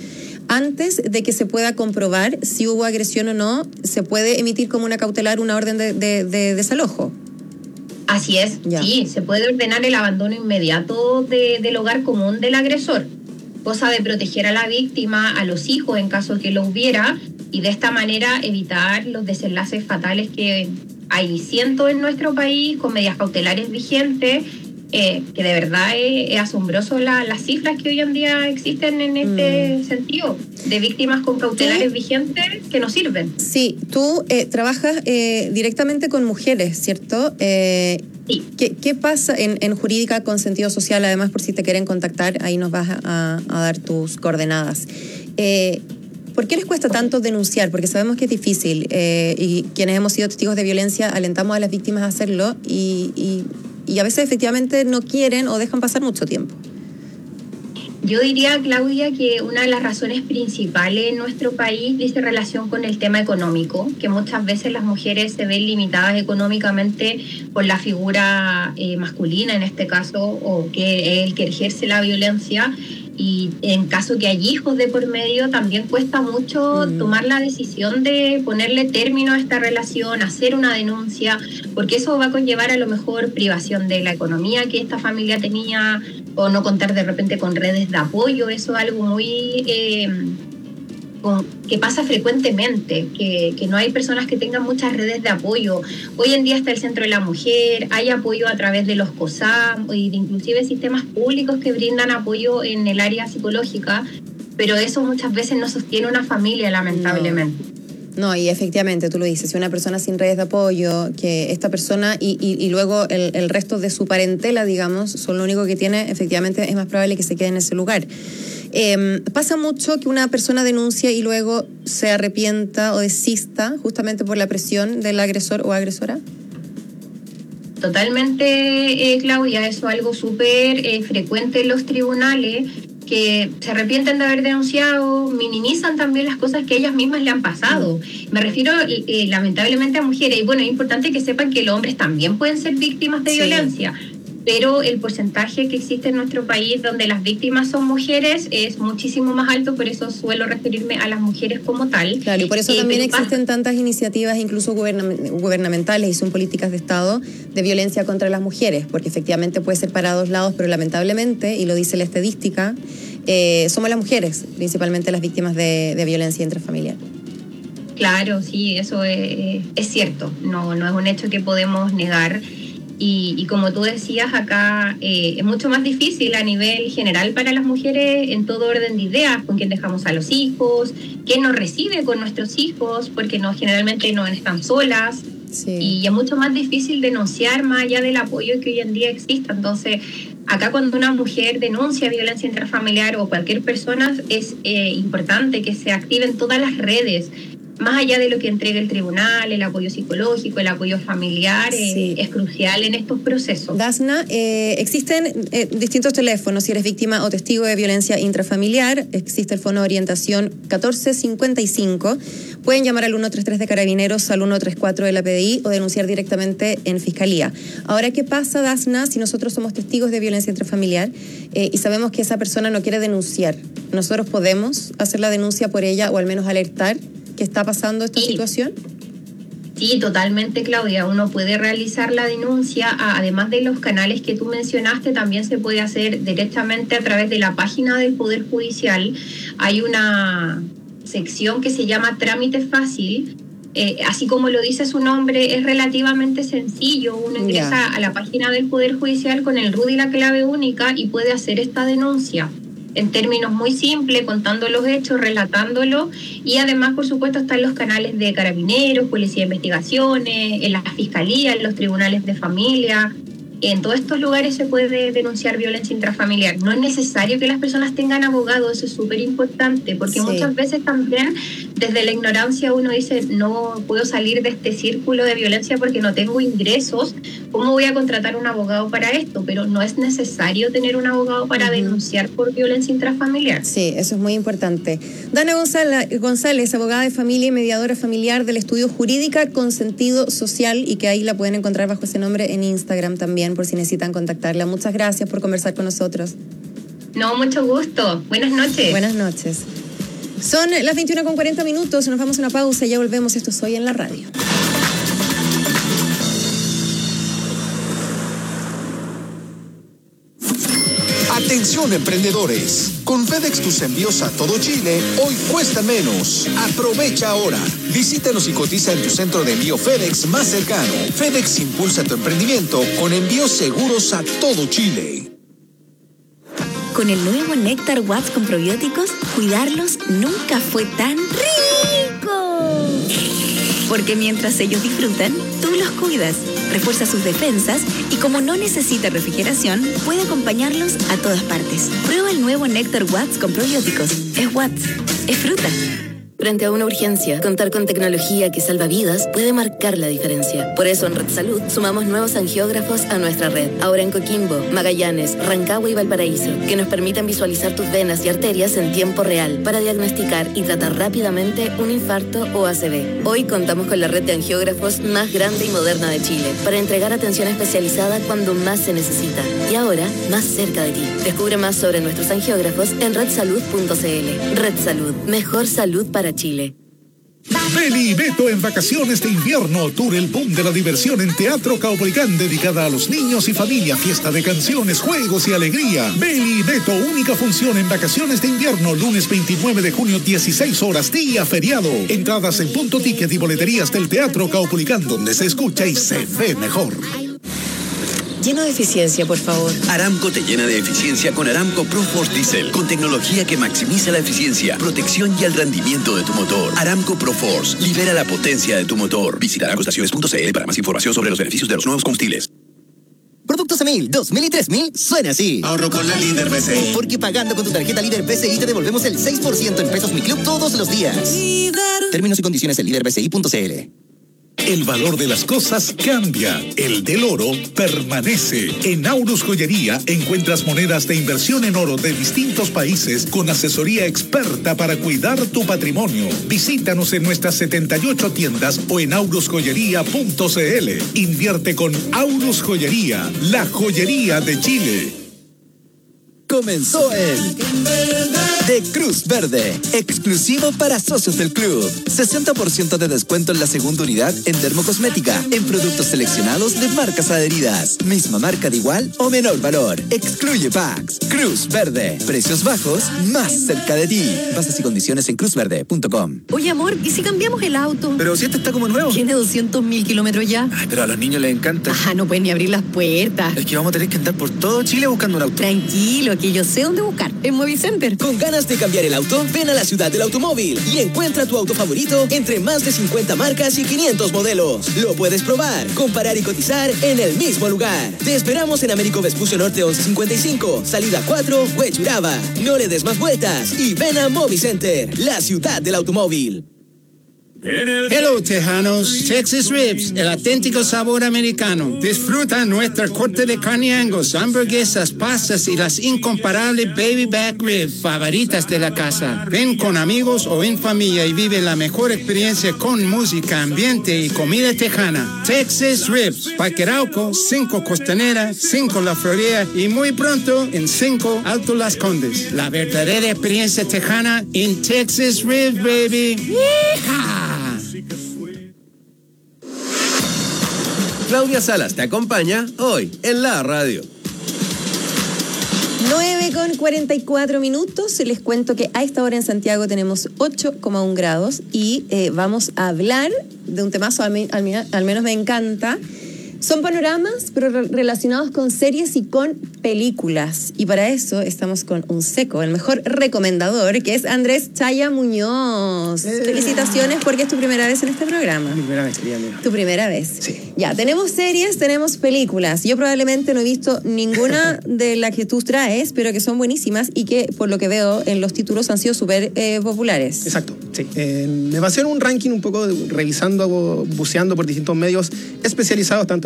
antes de que se pueda comprobar si hubo agresión o no, se puede emitir como una cautelar una orden de desalojo. Así es, sí, se puede ordenar el abandono inmediato del hogar común del agresor, cosa de proteger a la víctima, a los hijos en caso que lo hubiera, y de esta manera evitar los desenlaces fatales que hay cientos en nuestro país con medidas cautelares vigentes. Que de verdad es asombroso las cifras que hoy en día existen en este sentido, de víctimas con cautelares vigentes que no sirven. Sí, tú trabajas directamente con mujeres, ¿cierto? Sí. ¿Qué pasa en Jurídica con Sentido Social? Además, por si te quieren contactar, ahí nos vas a dar tus coordenadas. ¿Por qué les cuesta tanto denunciar? Porque sabemos que es difícil y quienes hemos sido testigos de violencia alentamos a las víctimas a hacerlo y a veces efectivamente no quieren o dejan pasar mucho tiempo. Yo diría, Claudia, que una de las razones principales en nuestro país dice relación con el tema económico, que muchas veces las mujeres se ven limitadas económicamente por la figura masculina en este caso, o que es el que ejerce la violencia. Y en caso que hay hijos de por medio, también cuesta mucho tomar la decisión de ponerle término a esta relación, hacer una denuncia, porque eso va a conllevar a lo mejor privación de la economía que esta familia tenía, o no contar de repente con redes de apoyo. Eso es algo muy que pasa frecuentemente, que no hay personas que tengan muchas redes de apoyo. Hoy en día está el Centro de la Mujer, hay apoyo a través de los COSAM y de inclusive sistemas públicos que brindan apoyo en el área psicológica, pero eso muchas veces no sostiene una familia, lamentablemente. No, y efectivamente, tú lo dices, si una persona sin redes de apoyo, que esta persona y luego el resto de su parentela, digamos, son lo único que tiene, efectivamente es más probable que se quede en ese lugar. Pasa mucho que una persona denuncia y luego se arrepienta o desista justamente por la presión del agresor o agresora. Totalmente, Claudia, eso es algo súper frecuente en los tribunales, que se arrepienten de haber denunciado, minimizan también las cosas que ellas mismas le han pasado. Me refiero lamentablemente a mujeres, y bueno, es importante que sepan que los hombres también pueden ser víctimas de violencia, pero el porcentaje que existe en nuestro país donde las víctimas son mujeres es muchísimo más alto, por eso suelo referirme a las mujeres como tal. Claro, y por eso también existen tantas iniciativas, incluso gubernamentales, y son políticas de Estado de violencia contra las mujeres, porque efectivamente puede ser para dos lados, pero lamentablemente, y lo dice la estadística, somos las mujeres, principalmente las víctimas de violencia intrafamiliar. Claro, sí, eso es cierto, no es un hecho que podemos negar. Y como tú decías acá, es mucho más difícil a nivel general para las mujeres en todo orden de ideas, con quién dejamos a los hijos, quién nos recibe con nuestros hijos, porque generalmente no están solas. Sí. Y es mucho más difícil denunciar más allá del apoyo que hoy en día existe. Entonces, acá cuando una mujer denuncia violencia intrafamiliar o cualquier persona, es importante que se activen todas las redes, más allá de lo que entregue el tribunal, el apoyo psicológico, el apoyo familiar, es crucial en estos procesos. Dasna, existen distintos teléfonos si eres víctima o testigo de violencia intrafamiliar. Existe el fono de orientación 1455. Pueden llamar al 133 de Carabineros, al 134 de la PDI o denunciar directamente en Fiscalía. Ahora, ¿qué pasa, Dasna, si nosotros somos testigos de violencia intrafamiliar y sabemos que esa persona no quiere denunciar? ¿Nosotros podemos hacer la denuncia por ella o al menos alertar que está pasando esta situación? Sí, totalmente, Claudia. Uno puede realizar la denuncia, además de los canales que tú mencionaste, también se puede hacer directamente a través de la página del Poder Judicial. Hay una sección que se llama Trámite Fácil. Así como lo dice su nombre, es relativamente sencillo. Uno ingresa a la página del Poder Judicial con el RUT y la clave única y puede hacer esta denuncia en términos muy simples, contando los hechos, relatándolo, y además, por supuesto, están los canales de Carabineros, Policía de Investigaciones, en la Fiscalía, en los tribunales de familia. En todos estos lugares se puede denunciar violencia intrafamiliar. No es necesario que las personas tengan abogados, eso es súper importante, porque muchas veces también desde la ignorancia uno dice, no puedo salir de este círculo de violencia porque no tengo ingresos, ¿cómo voy a contratar un abogado para esto? Pero no es necesario tener un abogado para denunciar por violencia intrafamiliar. Sí, eso es muy importante. Dana González, abogada de familia y mediadora familiar del estudio Jurídica con Sentido Social, y que ahí la pueden encontrar bajo ese nombre en Instagram también, por si necesitan contactarla. Muchas gracias por conversar con nosotros. No, mucho gusto. Buenas noches. Buenas noches. Son las 21:40, nos vamos a una pausa y ya volvemos. Esto es Hoy en la Radio. Atención emprendedores, con FedEx tus envíos a todo Chile hoy cuestan menos. Aprovecha ahora. Visítanos y cotiza en tu centro de envío FedEx más cercano. FedEx impulsa tu emprendimiento con envíos seguros a todo Chile. Con el nuevo Néctar Watts con probióticos, cuidarlos nunca fue tan rico. Porque mientras ellos disfrutan, tú los cuidas, refuerza sus defensas y como no necesita refrigeración, puede acompañarlos a todas partes. Prueba el nuevo Néctar Watts con probióticos. Es Watts, es fruta. Frente a una urgencia, contar con tecnología que salva vidas puede marcar la diferencia. Por eso en Red Salud sumamos nuevos angiógrafos a nuestra red. Ahora en Coquimbo, Magallanes, Rancagua y Valparaíso, que nos permitan visualizar tus venas y arterias en tiempo real para diagnosticar y tratar rápidamente un infarto o ACV. Hoy contamos con la red de angiógrafos más grande y moderna de Chile para entregar atención especializada cuando más se necesita. Y ahora, más cerca de ti. Descubre más sobre nuestros angiógrafos en redsalud.cl. Red Salud, mejor salud para Chile. Beli y Beto en vacaciones de invierno, tour el boom de la diversión en Teatro Caupolicán, dedicada a los niños y familia, fiesta de canciones, juegos y alegría. Beli y Beto, única función en vacaciones de invierno, lunes 29 de junio, 16 horas, día feriado. Entradas en Punto Ticket y boleterías del Teatro Caupolicán, donde se escucha y se ve mejor. Lleno de eficiencia, por favor. Aramco te llena de eficiencia con Aramco ProForce Diesel, con tecnología que maximiza la eficiencia, protección y el rendimiento de tu motor. Aramco ProForce, libera la potencia de tu motor. Visita aramcoestaciones.cl para más información sobre los beneficios de los nuevos combustibles. Productos EMIL 2000 y 3000 suena así. Ahorro con la Líder BCI. Porque pagando con tu tarjeta Líder BCI te devolvemos el 6% en pesos Mi Club todos los días. Términos y condiciones en líderbci.cl. El valor de las cosas cambia. El del oro permanece. En Aurus Joyería encuentras monedas de inversión en oro de distintos países con asesoría experta para cuidar tu patrimonio. Visítanos en nuestras 78 tiendas o en aurusjoyería.cl. Invierte con Aurus Joyería, la joyería de Chile. Comenzó el de Cruz Verde, exclusivo para socios del club. 60% de descuento en la segunda unidad en dermocosmética, en productos seleccionados de marcas adheridas. Misma marca de igual o menor valor. Excluye packs. Cruz Verde, precios bajos, más cerca de ti. Bases y condiciones en cruzverde.com. Oye, amor, ¿y si cambiamos el auto? Pero si este está como nuevo. Tiene 200.000 kilómetros ya. Ay, pero a los niños les encanta. Ajá, no pueden ni abrir las puertas. Es que vamos a tener que andar por todo Chile buscando un auto. Tranquilo, que yo sé dónde buscar. En Mobile Center. Con ganas de cambiar el auto, ven a la ciudad del automóvil y encuentra tu auto favorito entre más de 50 marcas y 500 modelos. Lo puedes probar, comparar y cotizar en el mismo lugar. Te esperamos en Américo Vespucio Norte 1155, salida 4, Huechuraba. No le des más vueltas y ven a Mobile Center, la ciudad del automóvil. Hello, tejanos. Texas Ribs, el auténtico sabor americano. Disfruta nuestra corte de carne Angus, hamburguesas, pastas y las incomparables baby back ribs favoritas de la casa. Ven con amigos o en familia y vive la mejor experiencia con música, ambiente y comida tejana. Texas Ribs, Parque Arauco, 5 Costanera, 5 La Florida y muy pronto en 5 Alto Las Condes. La verdadera experiencia tejana en Texas Ribs, baby. ¡Yeehaw! Claudia Salas te acompaña hoy en la radio. 9:44. Les cuento que a esta hora en Santiago tenemos 8,1 grados y vamos a hablar de un temazo, al menos me encanta. Son panoramas, pero relacionados con series y con películas. Y para eso estamos con un seco, el mejor recomendador, que es Andrés Chaya Muñoz. Felicitaciones porque es tu primera vez en este programa. Mi primera vez, querida amiga. Tu primera vez. Sí. Ya, tenemos series, tenemos películas. Yo probablemente no he visto ninguna de las que tú traes, pero que son buenísimas y que, por lo que veo en los títulos, han sido súper populares. Exacto, sí. Me basé en un ranking un poco revisando, buceando por distintos medios especializados, tanto en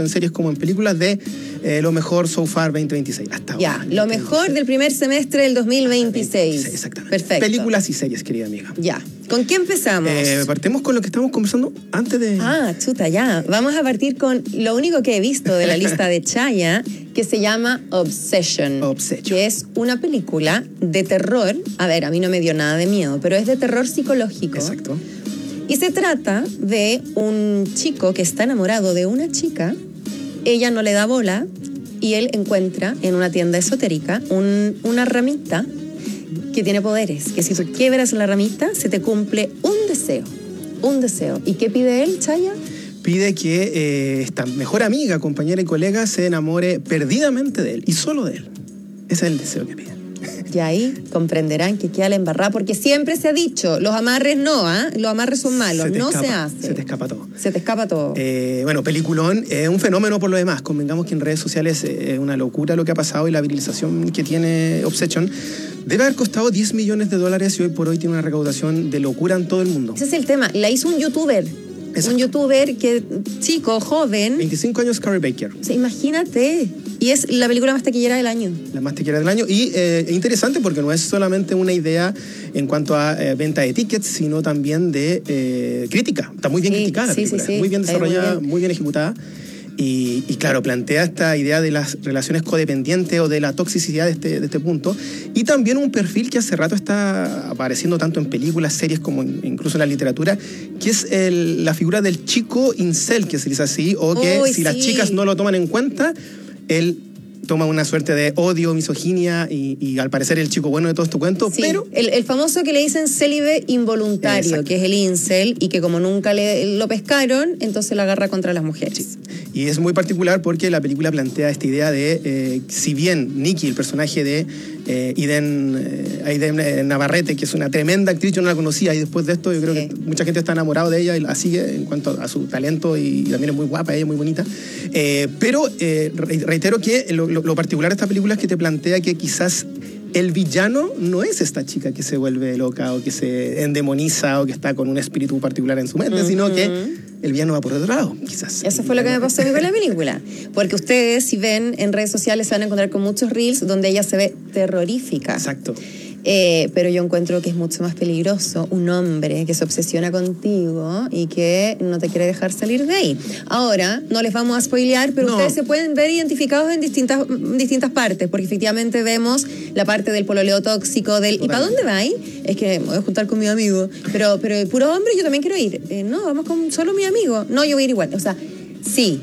series como en películas, de lo mejor so far 2026. Hasta ahora. Ya, lo mejor del primer semestre del 2026. Exactamente. Perfecto. Películas y series, querida amiga. Ya. ¿Con qué empezamos? Partemos con lo que estábamos conversando antes de... Ah, chuta, ya. Vamos a partir con lo único que he visto de la lista de Chaya, que se llama Obsession. Que es una película de terror. A ver, a mí no me dio nada de miedo, pero es de terror psicológico. Exacto. Y se trata de un chico que está enamorado de una chica, ella no le da bola, y él encuentra en una tienda esotérica una ramita que tiene poderes, que si tú quiebras la ramita, se te cumple un deseo. Un deseo. ¿Y qué pide él, Chaya? Pide que esta mejor amiga, compañera y colega se enamore perdidamente de él, y solo de él. Ese es el deseo que pide. Y ahí comprenderán que queda la embarrada, porque siempre se ha dicho, los amarres no, los amarres son malos, no se hace. Se te escapa todo. Se te escapa todo. Bueno, peliculón, es un fenómeno por lo demás. Convengamos que en redes sociales es una locura lo que ha pasado y la viralización que tiene Obsession. Debe haber costado $10 millones y hoy por hoy tiene una recaudación de locura en todo el mundo. Ese es el tema. La hizo un youtuber. Exacto. Un youtuber que, chico, joven. 25 años, Carrie Baker. O sea, imagínate. Y es la película más taquillera del año. La más taquillera del año. Y es interesante porque no es solamente una idea en cuanto a venta de tickets, sino también de crítica. Está muy bien criticada la película. Muy bien desarrollada, muy bien ejecutada. Y claro, plantea esta idea de las relaciones codependientes o de la toxicidad de este punto. Y también un perfil que hace rato está apareciendo tanto en películas, series, como incluso en la literatura, que es la figura del chico incel, que se dice así, o que si las chicas no lo toman en cuenta, él toma una suerte de odio, misoginia y al parecer el chico bueno de todo este cuento, pero... El famoso que le dicen célibe involuntario, que es el incel, y que como nunca lo pescaron, entonces lo agarra contra las mujeres. Sí. Y es muy particular porque la película plantea esta idea de, si bien Nikki, el personaje de Aiden Navarrete, que es una tremenda actriz, yo no la conocía, y después de esto yo creo que mucha gente está enamorada de ella y la sigue en cuanto a su talento, y también es muy guapa, ella es muy bonita. Pero reitero que lo particular de esta película es que te plantea que quizás el villano no es esta chica que se vuelve loca o que se endemoniza o que está con un espíritu particular en su mente, sino que el villano va por otro lado, quizás. Eso fue lo que me pasó a mí con la película. Porque ustedes, si ven en redes sociales, se van a encontrar con muchos reels donde ella se ve terrorífica. Exacto. Pero yo encuentro que es mucho más peligroso un hombre que se obsesiona contigo y que no te quiere dejar salir de ahí. Ahora, no les vamos a spoilear, pero ustedes se pueden ver identificados en distintas partes, porque efectivamente vemos la parte del pololeo tóxico, ¿y para dónde vais? Es que me voy a juntar con mi amigo, pero puro hombre, yo también quiero ir. No, vamos con solo mi amigo. No, yo voy a ir igual. O sea, sí.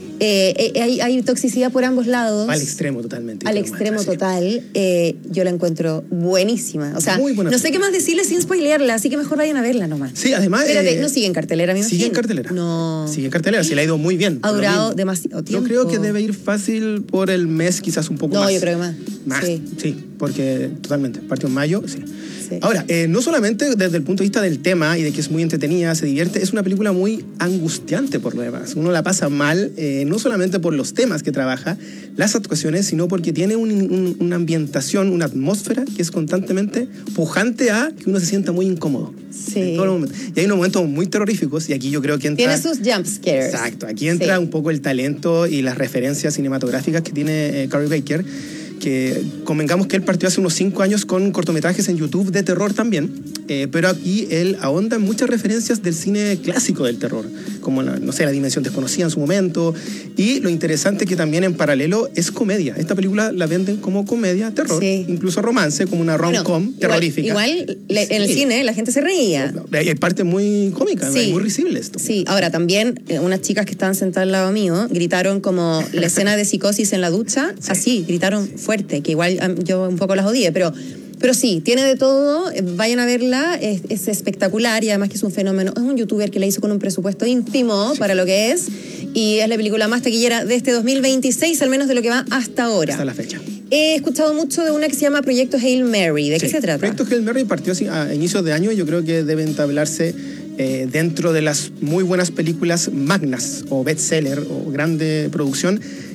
Hay toxicidad por ambos lados. Al extremo totalmente. Al extremo total. Yo la encuentro buenísima. O sea, no sé qué más decirle sin spoilearla, así que mejor vayan a verla nomás. Sí, además... Espérate, no sigue en cartelera, me imagino. Sigue en cartelera. No. Sigue en cartelera, sí, le ha ido muy bien. Ha durado demasiado tiempo. Yo creo que debe ir fácil por el mes, quizás un poco más. No, yo creo que más. Más, sí, porque totalmente. Partió en mayo, sí. Ahora, no solamente desde el punto de vista del tema y de que es muy entretenida, se divierte, es una película muy angustiante por lo demás. Uno la pasa mal, no solamente por los temas que trabaja, las actuaciones, sino porque tiene una ambientación, una atmósfera que es constantemente pujante a que uno se sienta muy incómodo. Sí. En todo momento. Y hay unos momentos muy terroríficos y aquí yo creo que entra... Tiene sus jump scares. Exacto, aquí entra un poco el talento y las referencias cinematográficas que tiene Carrie Baker, que convengamos que él partió hace unos 5 años con cortometrajes en YouTube de terror también, pero aquí él ahonda en muchas referencias del cine clásico del terror, como, La Dimensión Desconocida en su momento, y lo interesante es que también en paralelo es comedia. Esta película la venden como comedia, terror, incluso romance, como una rom-com terrorífica. Igual en el cine la gente se reía. Hay parte muy cómica, muy risible esto. Sí, ahora también unas chicas que estaban sentadas al lado mío gritaron como la escena de Psicosis en la ducha, así, gritaron fuerte, que igual yo un poco las odié, pero sí, tiene de todo, vayan a verla, es espectacular, y además que es un fenómeno, es un youtuber que la hizo con un presupuesto ínfimo para lo que es, y es la película más taquillera de este 2026, al menos de lo que va hasta ahora. Hasta la fecha. He escuchado mucho de una que se llama Proyecto Hail Mary. ¿De qué se trata? Proyecto Hail Mary partió a inicios de año y yo creo que debe entablarse dentro de las muy buenas películas magnas o bestseller o grande producción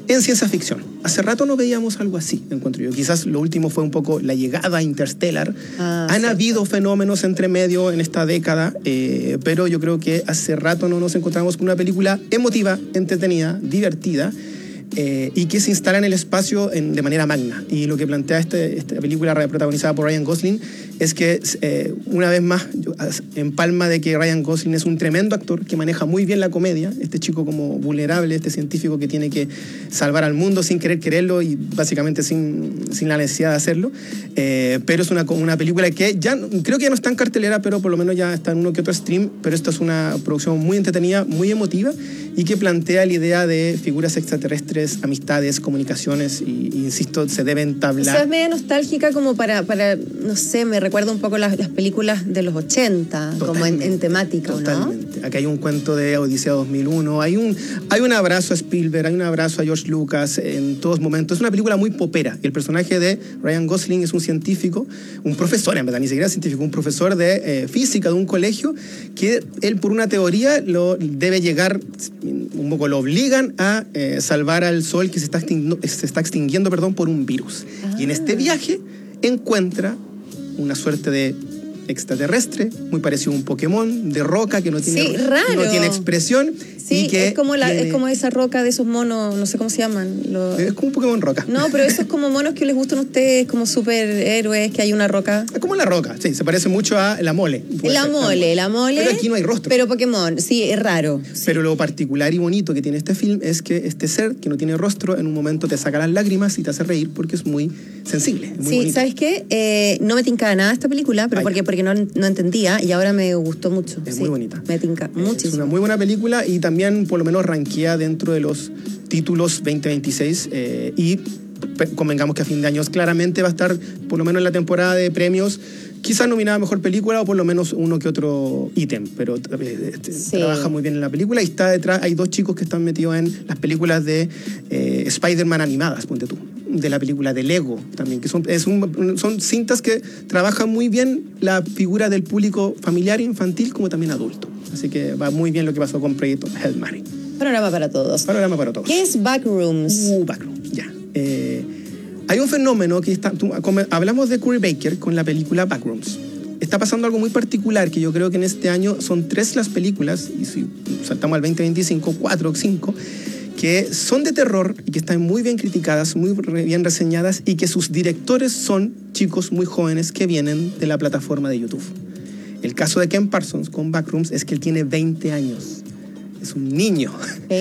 en ciencia ficción. Hace rato no veíamos algo así, encuentro yo. Quizás lo último fue un poco la llegada a Interstellar. Han habido fenómenos entre medio en esta década, pero yo creo que hace rato no nos encontramos con una película emotiva, entretenida, divertida, y que se instala en el espacio de manera magna. Y lo que plantea esta película protagonizada por Ryan Gosling es que una vez más empalma de que Ryan Gosling es un tremendo actor que maneja muy bien la comedia, este chico como vulnerable, este científico que tiene que salvar al mundo sin querer quererlo y básicamente sin la necesidad de hacerlo, pero es una película que ya creo que ya no está en cartelera, pero por lo menos ya está en uno que otro stream, pero esta es una producción muy entretenida, muy emotiva y que plantea la idea de figuras extraterrestres, amistades, comunicaciones y insisto, se debe entablar. O sea, es medio nostálgica como para no sé, me recuerda un poco las películas de los 80, como en temática, totalmente. ¿No? Aquí hay un cuento de Odisea 2001, hay un abrazo a Spielberg, hay un abrazo a George Lucas en todos momentos. Es una película muy popera y el personaje de Ryan Gosling es un científico, un profesor, en verdad, ni siquiera científico, un profesor de física de un colegio que él por una teoría lo debe llegar, un poco lo obligan a salvar al sol que se está extinguiendo por un virus. Y en este viaje encuentra una suerte de extraterrestre, muy parecido a un Pokémon, de roca que no tiene expresión. Sí, y que es como esa roca de esos monos, no sé cómo se llaman. Es como un Pokémon roca. No, pero esos como monos que les gustan a ustedes, como superhéroes, que hay una roca. Es como la roca, sí, se parece mucho a la mole. La mole. Pero aquí no hay rostro. Pero Pokémon, sí, es raro. Sí. Pero lo particular y bonito que tiene este film es que este ser que no tiene rostro, en un momento te saca las lágrimas y te hace reír porque es muy sensible. Muy bonito. ¿Sabes qué? No me tincaba nada esta película, pero porque no entendía y ahora me gustó mucho. Es muy bonita. Me tinca muchísimo. Es una muy buena película y también por lo menos ranquea dentro de los títulos 2026 y convengamos que a fin de año claramente va a estar por lo menos en la temporada de premios quizás nominada a Mejor Película o por lo menos uno que otro ítem, pero trabaja muy bien en la película y está detrás, hay dos chicos que están metidos en las películas de Spider-Man animadas, ponte tú, de la película de Lego también, que son cintas que trabajan muy bien la figura del público familiar e infantil como también adulto. Así que va muy bien lo que pasó con Proyecto Hail Mary. Panorama para todos. ¿Qué es Backrooms? Backrooms, ya. Hay un fenómeno que hablamos de Curry Baker con la película Backrooms. Está pasando algo muy particular que yo creo que en este año son 3 las películas, y si saltamos al 2025, 4 o 5, que son de terror y que están muy bien criticadas, muy bien reseñadas y que sus directores son chicos muy jóvenes que vienen de la plataforma de YouTube. El caso de Ken Parsons con Backrooms es que él tiene 20 años. Es un niño.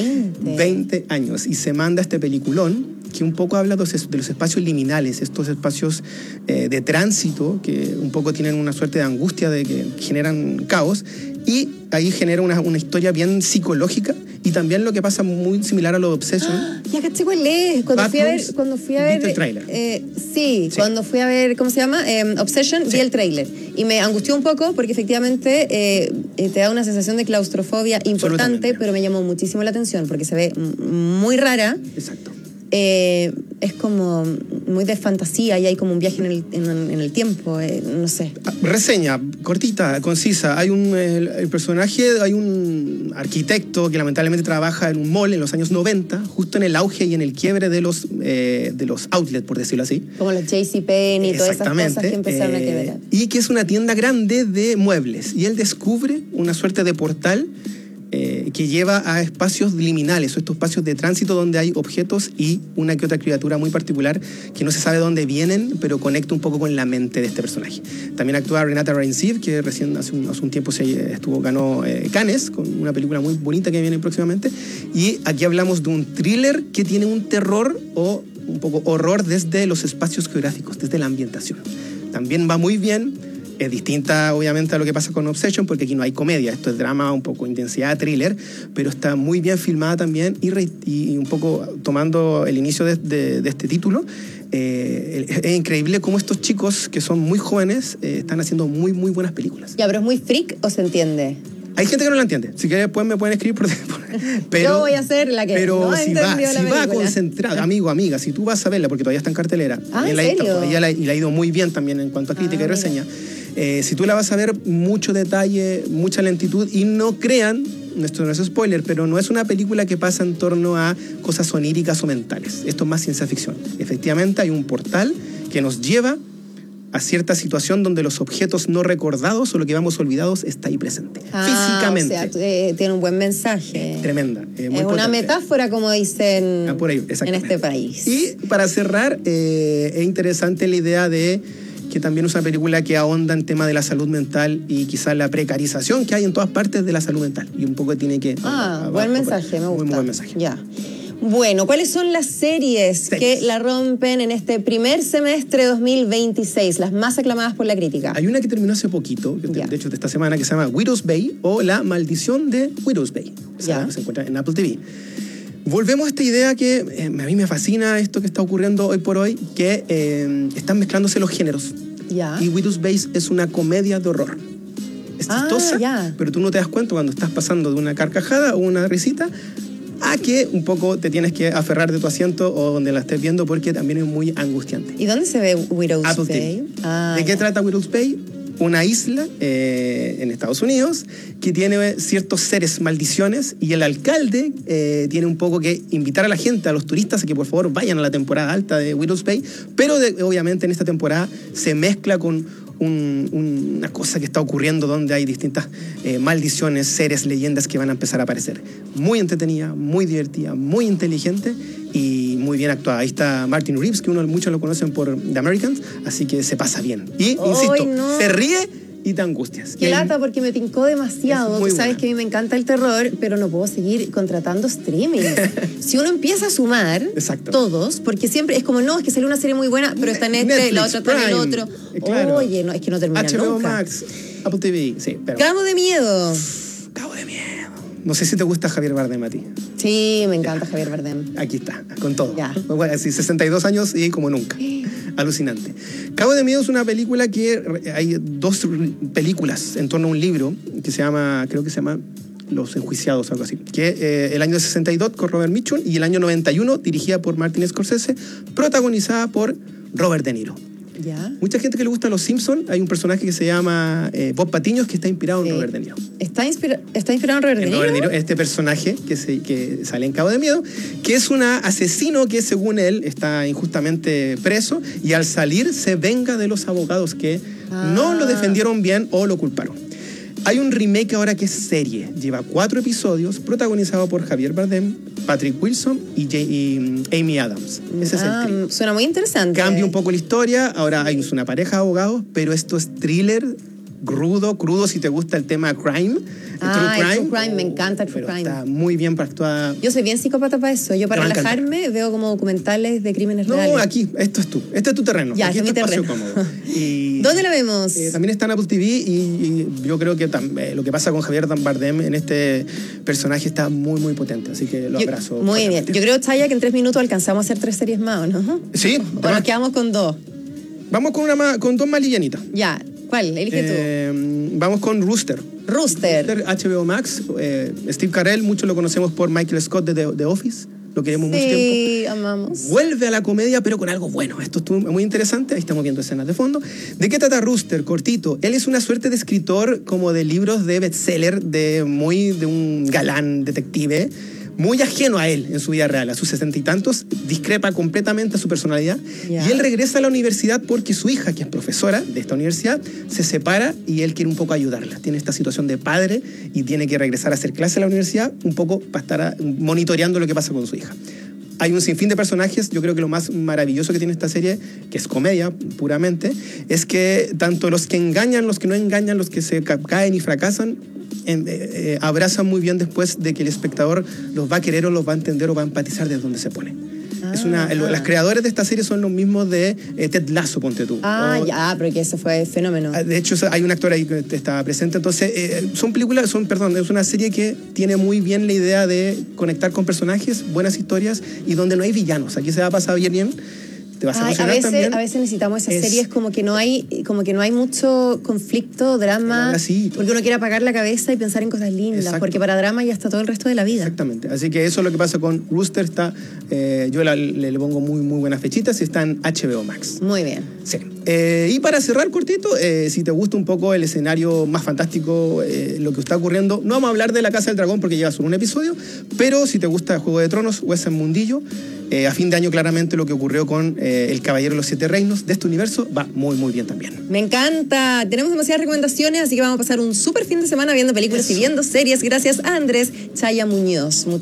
20 años. Y se manda este peliculón que un poco habla de los espacios liminales, estos espacios de tránsito que un poco tienen una suerte de angustia, de que generan caos. Y ahí genera una historia bien psicológica y también lo que pasa muy similar a lo de Obsession. Ya caché cuál es. Cuando fui a ver el tráiler. Sí, cuando fui a ver, ¿cómo se llama? Obsession, vi el tráiler. Y me angustió un poco porque efectivamente te da una sensación de claustrofobia importante, pero me llamó muchísimo la atención porque se ve muy rara. Exacto. Es como muy de fantasía y hay como un viaje en el tiempo, no sé. Reseña, cortita, concisa. Hay el personaje, hay un arquitecto que lamentablemente trabaja en un mall en los años 90, justo en el auge y en el quiebre de los outlets, por decirlo así. Como los JCPenney y todas esas cosas que empezaron a quebrar. Y que es una tienda grande de muebles. Y él descubre una suerte de portal que lleva a espacios liminales, o estos espacios de tránsito donde hay objetos y una que otra criatura muy particular que no se sabe de dónde vienen, pero conecta un poco con la mente de este personaje. También actúa Renata Reinsve, que recién hace un tiempo ganó Cannes, con una película muy bonita que viene próximamente. Y aquí hablamos de un thriller que tiene un terror o un poco horror desde los espacios geográficos, desde la ambientación. También va muy bien. Es distinta, obviamente, a lo que pasa con Obsession, porque aquí no hay comedia. Esto es drama, un poco intensidad, thriller, pero está muy bien filmada también y un poco tomando el inicio de este título. Es increíble cómo estos chicos, que son muy jóvenes, están haciendo muy, muy buenas películas. Ya, pero ¿es muy freak o se entiende? Hay gente que no la entiende. Si quieren, después me pueden escribir pero yo voy a ser la que no entendió la película. Si va concentrada, amiga, si tú vas a verla, porque todavía está en cartelera. ¿En serio? Y le ha ido muy bien también en cuanto a crítica y reseña. Si tú la vas a ver, mucho detalle, mucha lentitud, y no crean esto no es spoiler, pero no es una película que pasa en torno a cosas oníricas o mentales. Esto es más ciencia ficción. Efectivamente hay un portal que nos lleva a cierta situación donde los objetos no recordados o lo que vamos olvidados está ahí presente. Físicamente. O sea, tiene un buen mensaje. Tremenda. Es una metáfora, como dicen por ahí, en este país. Y para cerrar, es interesante la idea de que también es una película que ahonda en tema de la salud mental y quizás la precarización que hay en todas partes de la salud mental. Y un poco tiene que... buen mensaje, me gusta. Muy buen mensaje. Ya. Bueno, ¿cuáles son las series que la rompen en este primer semestre 2026, las más aclamadas por la crítica? Hay una que terminó hace poquito, de hecho de esta semana, que se llama Widow's Bay o La Maldición de Widow's Bay. Se encuentra en Apple TV. Volvemos a esta idea que a mí me fascina esto que está ocurriendo hoy por hoy, que están mezclándose los géneros. Y Widow's Bay es una comedia de horror. Es chistosa, pero tú no te das cuenta cuando estás pasando de una carcajada o una risita a que un poco te tienes que aferrar de tu asiento o donde la estés viendo, porque también es muy angustiante. ¿Y dónde se ve Widow's Apple Bay? ¿De qué trata Widow's Bay? Una isla en Estados Unidos que tiene ciertos seres maldiciones, y el alcalde tiene un poco que invitar a la gente, a los turistas, a que por favor vayan a la temporada alta de Widow's Bay, pero obviamente en esta temporada se mezcla con una cosa que está ocurriendo donde hay distintas maldiciones, seres, leyendas que van a empezar a aparecer. Muy entretenida, muy divertida, muy inteligente y muy bien actuada. Ahí está Martin Reeves, que muchos lo conocen por The Americans, así que se pasa bien. Y, insisto, se ríe y te angustias. Qué lata, porque me tincó demasiado. Tú sabes que a mí me encanta el terror, pero no puedo seguir contratando streaming. Si uno empieza a sumar todos, porque siempre es como, no, es que salió una serie muy buena, pero está en este, Netflix, la otra está en el otro. Claro. Oye, no, es que no termina HBO nunca. Max, Apple TV, sí. Pero... Cabo de Miedo. Cabo de Miedo. No sé si te gusta Javier Bardem a ti. Sí, me encanta Javier Bardem. Aquí está, con todo. Bueno, así, 62 años y como nunca. Alucinante. Cabo de Miedo es una película que hay dos películas en torno a un libro que se llama, creo que se llama Los Enjuiciados, algo así. Que el año 62 con Robert Mitchum y el año 91 dirigida por Martin Scorsese, protagonizada por Robert De Niro. Mucha gente que le gusta Los Simpsons, hay un personaje que se llama Bob Patiños, que está inspirado en Robert De Niro. ¿Está inspirado en Robert De Niro? Este personaje que sale en Cabo de Miedo, que es un asesino que según él está injustamente preso y al salir se venga de los abogados que no lo defendieron bien o lo culparon. Hay un remake ahora que es serie, lleva 4 episodios, protagonizado por Javier Bardem, Patrick Wilson y Amy Adams. Ese es el trío. Suena muy interesante. Cambia un poco la historia, ahora hay una pareja de abogados, pero esto es thriller, crudo si te gusta el tema crime. True Crime, me encanta True Crime. Está muy bien actuada. Yo soy bien psicópata para eso. Yo para relajarme veo como documentales de crímenes reales. No, aquí, esto es tú. Este es tu terreno. Ya, aquí es mi terreno. Cómodo. Y, ¿dónde la vemos? También está en Apple TV y yo creo que lo que pasa con Javier Bardem en este personaje está muy potente, así que lo abrazo. Muy bien. Yo creo, Chaya, que en 3 minutos alcanzamos a hacer 3 series más, ¿no? Sí. O nos quedamos con 2. Vamos con 2 más livianitas. Ya. ¿Cuál? Elige tú. Vamos con Rooster, HBO Max. Steve Carell, muchos lo conocemos por Michael Scott de The Office. Lo queremos mucho tiempo. Sí, amamos. Vuelve a la comedia, pero con algo bueno. Esto estuvo muy interesante. Ahí estamos viendo escenas de fondo. ¿De qué trata Rooster? Cortito. Él es una suerte de escritor como de libros de bestseller, de un galán detective, muy ajeno a él en su vida real. A sus 60 y tantos, discrepa completamente a su personalidad. Y él regresa a la universidad porque su hija, que es profesora de esta universidad, se separa y él quiere un poco ayudarla. Tiene esta situación de padre y tiene que regresar a hacer clase a la universidad un poco para estar monitoreando lo que pasa con su hija. Hay un sinfín de personajes. Yo creo que lo más maravilloso que tiene esta serie, que es comedia puramente, es que tanto los que engañan, los que no engañan, los que se caen y fracasan, abrazan muy bien después de que el espectador los va a querer o los va a entender o va a empatizar desde donde se pone. Las creadores de esta serie son los mismos de Ted Lasso, ponte tú. Pero que eso fue fenómeno. De hecho, hay un actor ahí que está presente. Entonces, es una serie que tiene muy bien la idea de conectar con personajes, buenas historias y donde no hay villanos. Aquí se va a pasar bien. te vas a emocionar también. A veces necesitamos esas series como que no hay mucho conflicto, drama, porque uno quiere apagar la cabeza y pensar en cosas lindas, porque para drama ya está todo el resto de la vida. Exactamente. Así que eso es lo que pasa con Rooster. Está, yo le pongo muy, muy buenas fechitas y está en HBO Max. Muy bien. Sí. Y para cerrar cortito, si te gusta un poco el escenario más fantástico, lo que está ocurriendo, no vamos a hablar de La Casa del Dragón porque lleva solo un episodio, pero si te gusta Juego de Tronos o ese mundillo, a fin de año claramente lo que ocurrió con El Caballero de los Siete Reinos de este universo va muy, muy bien también. Me encanta. Tenemos demasiadas recomendaciones, así que vamos a pasar un súper fin de semana viendo películas y viendo series. Gracias a Andrés Chaya Muñoz.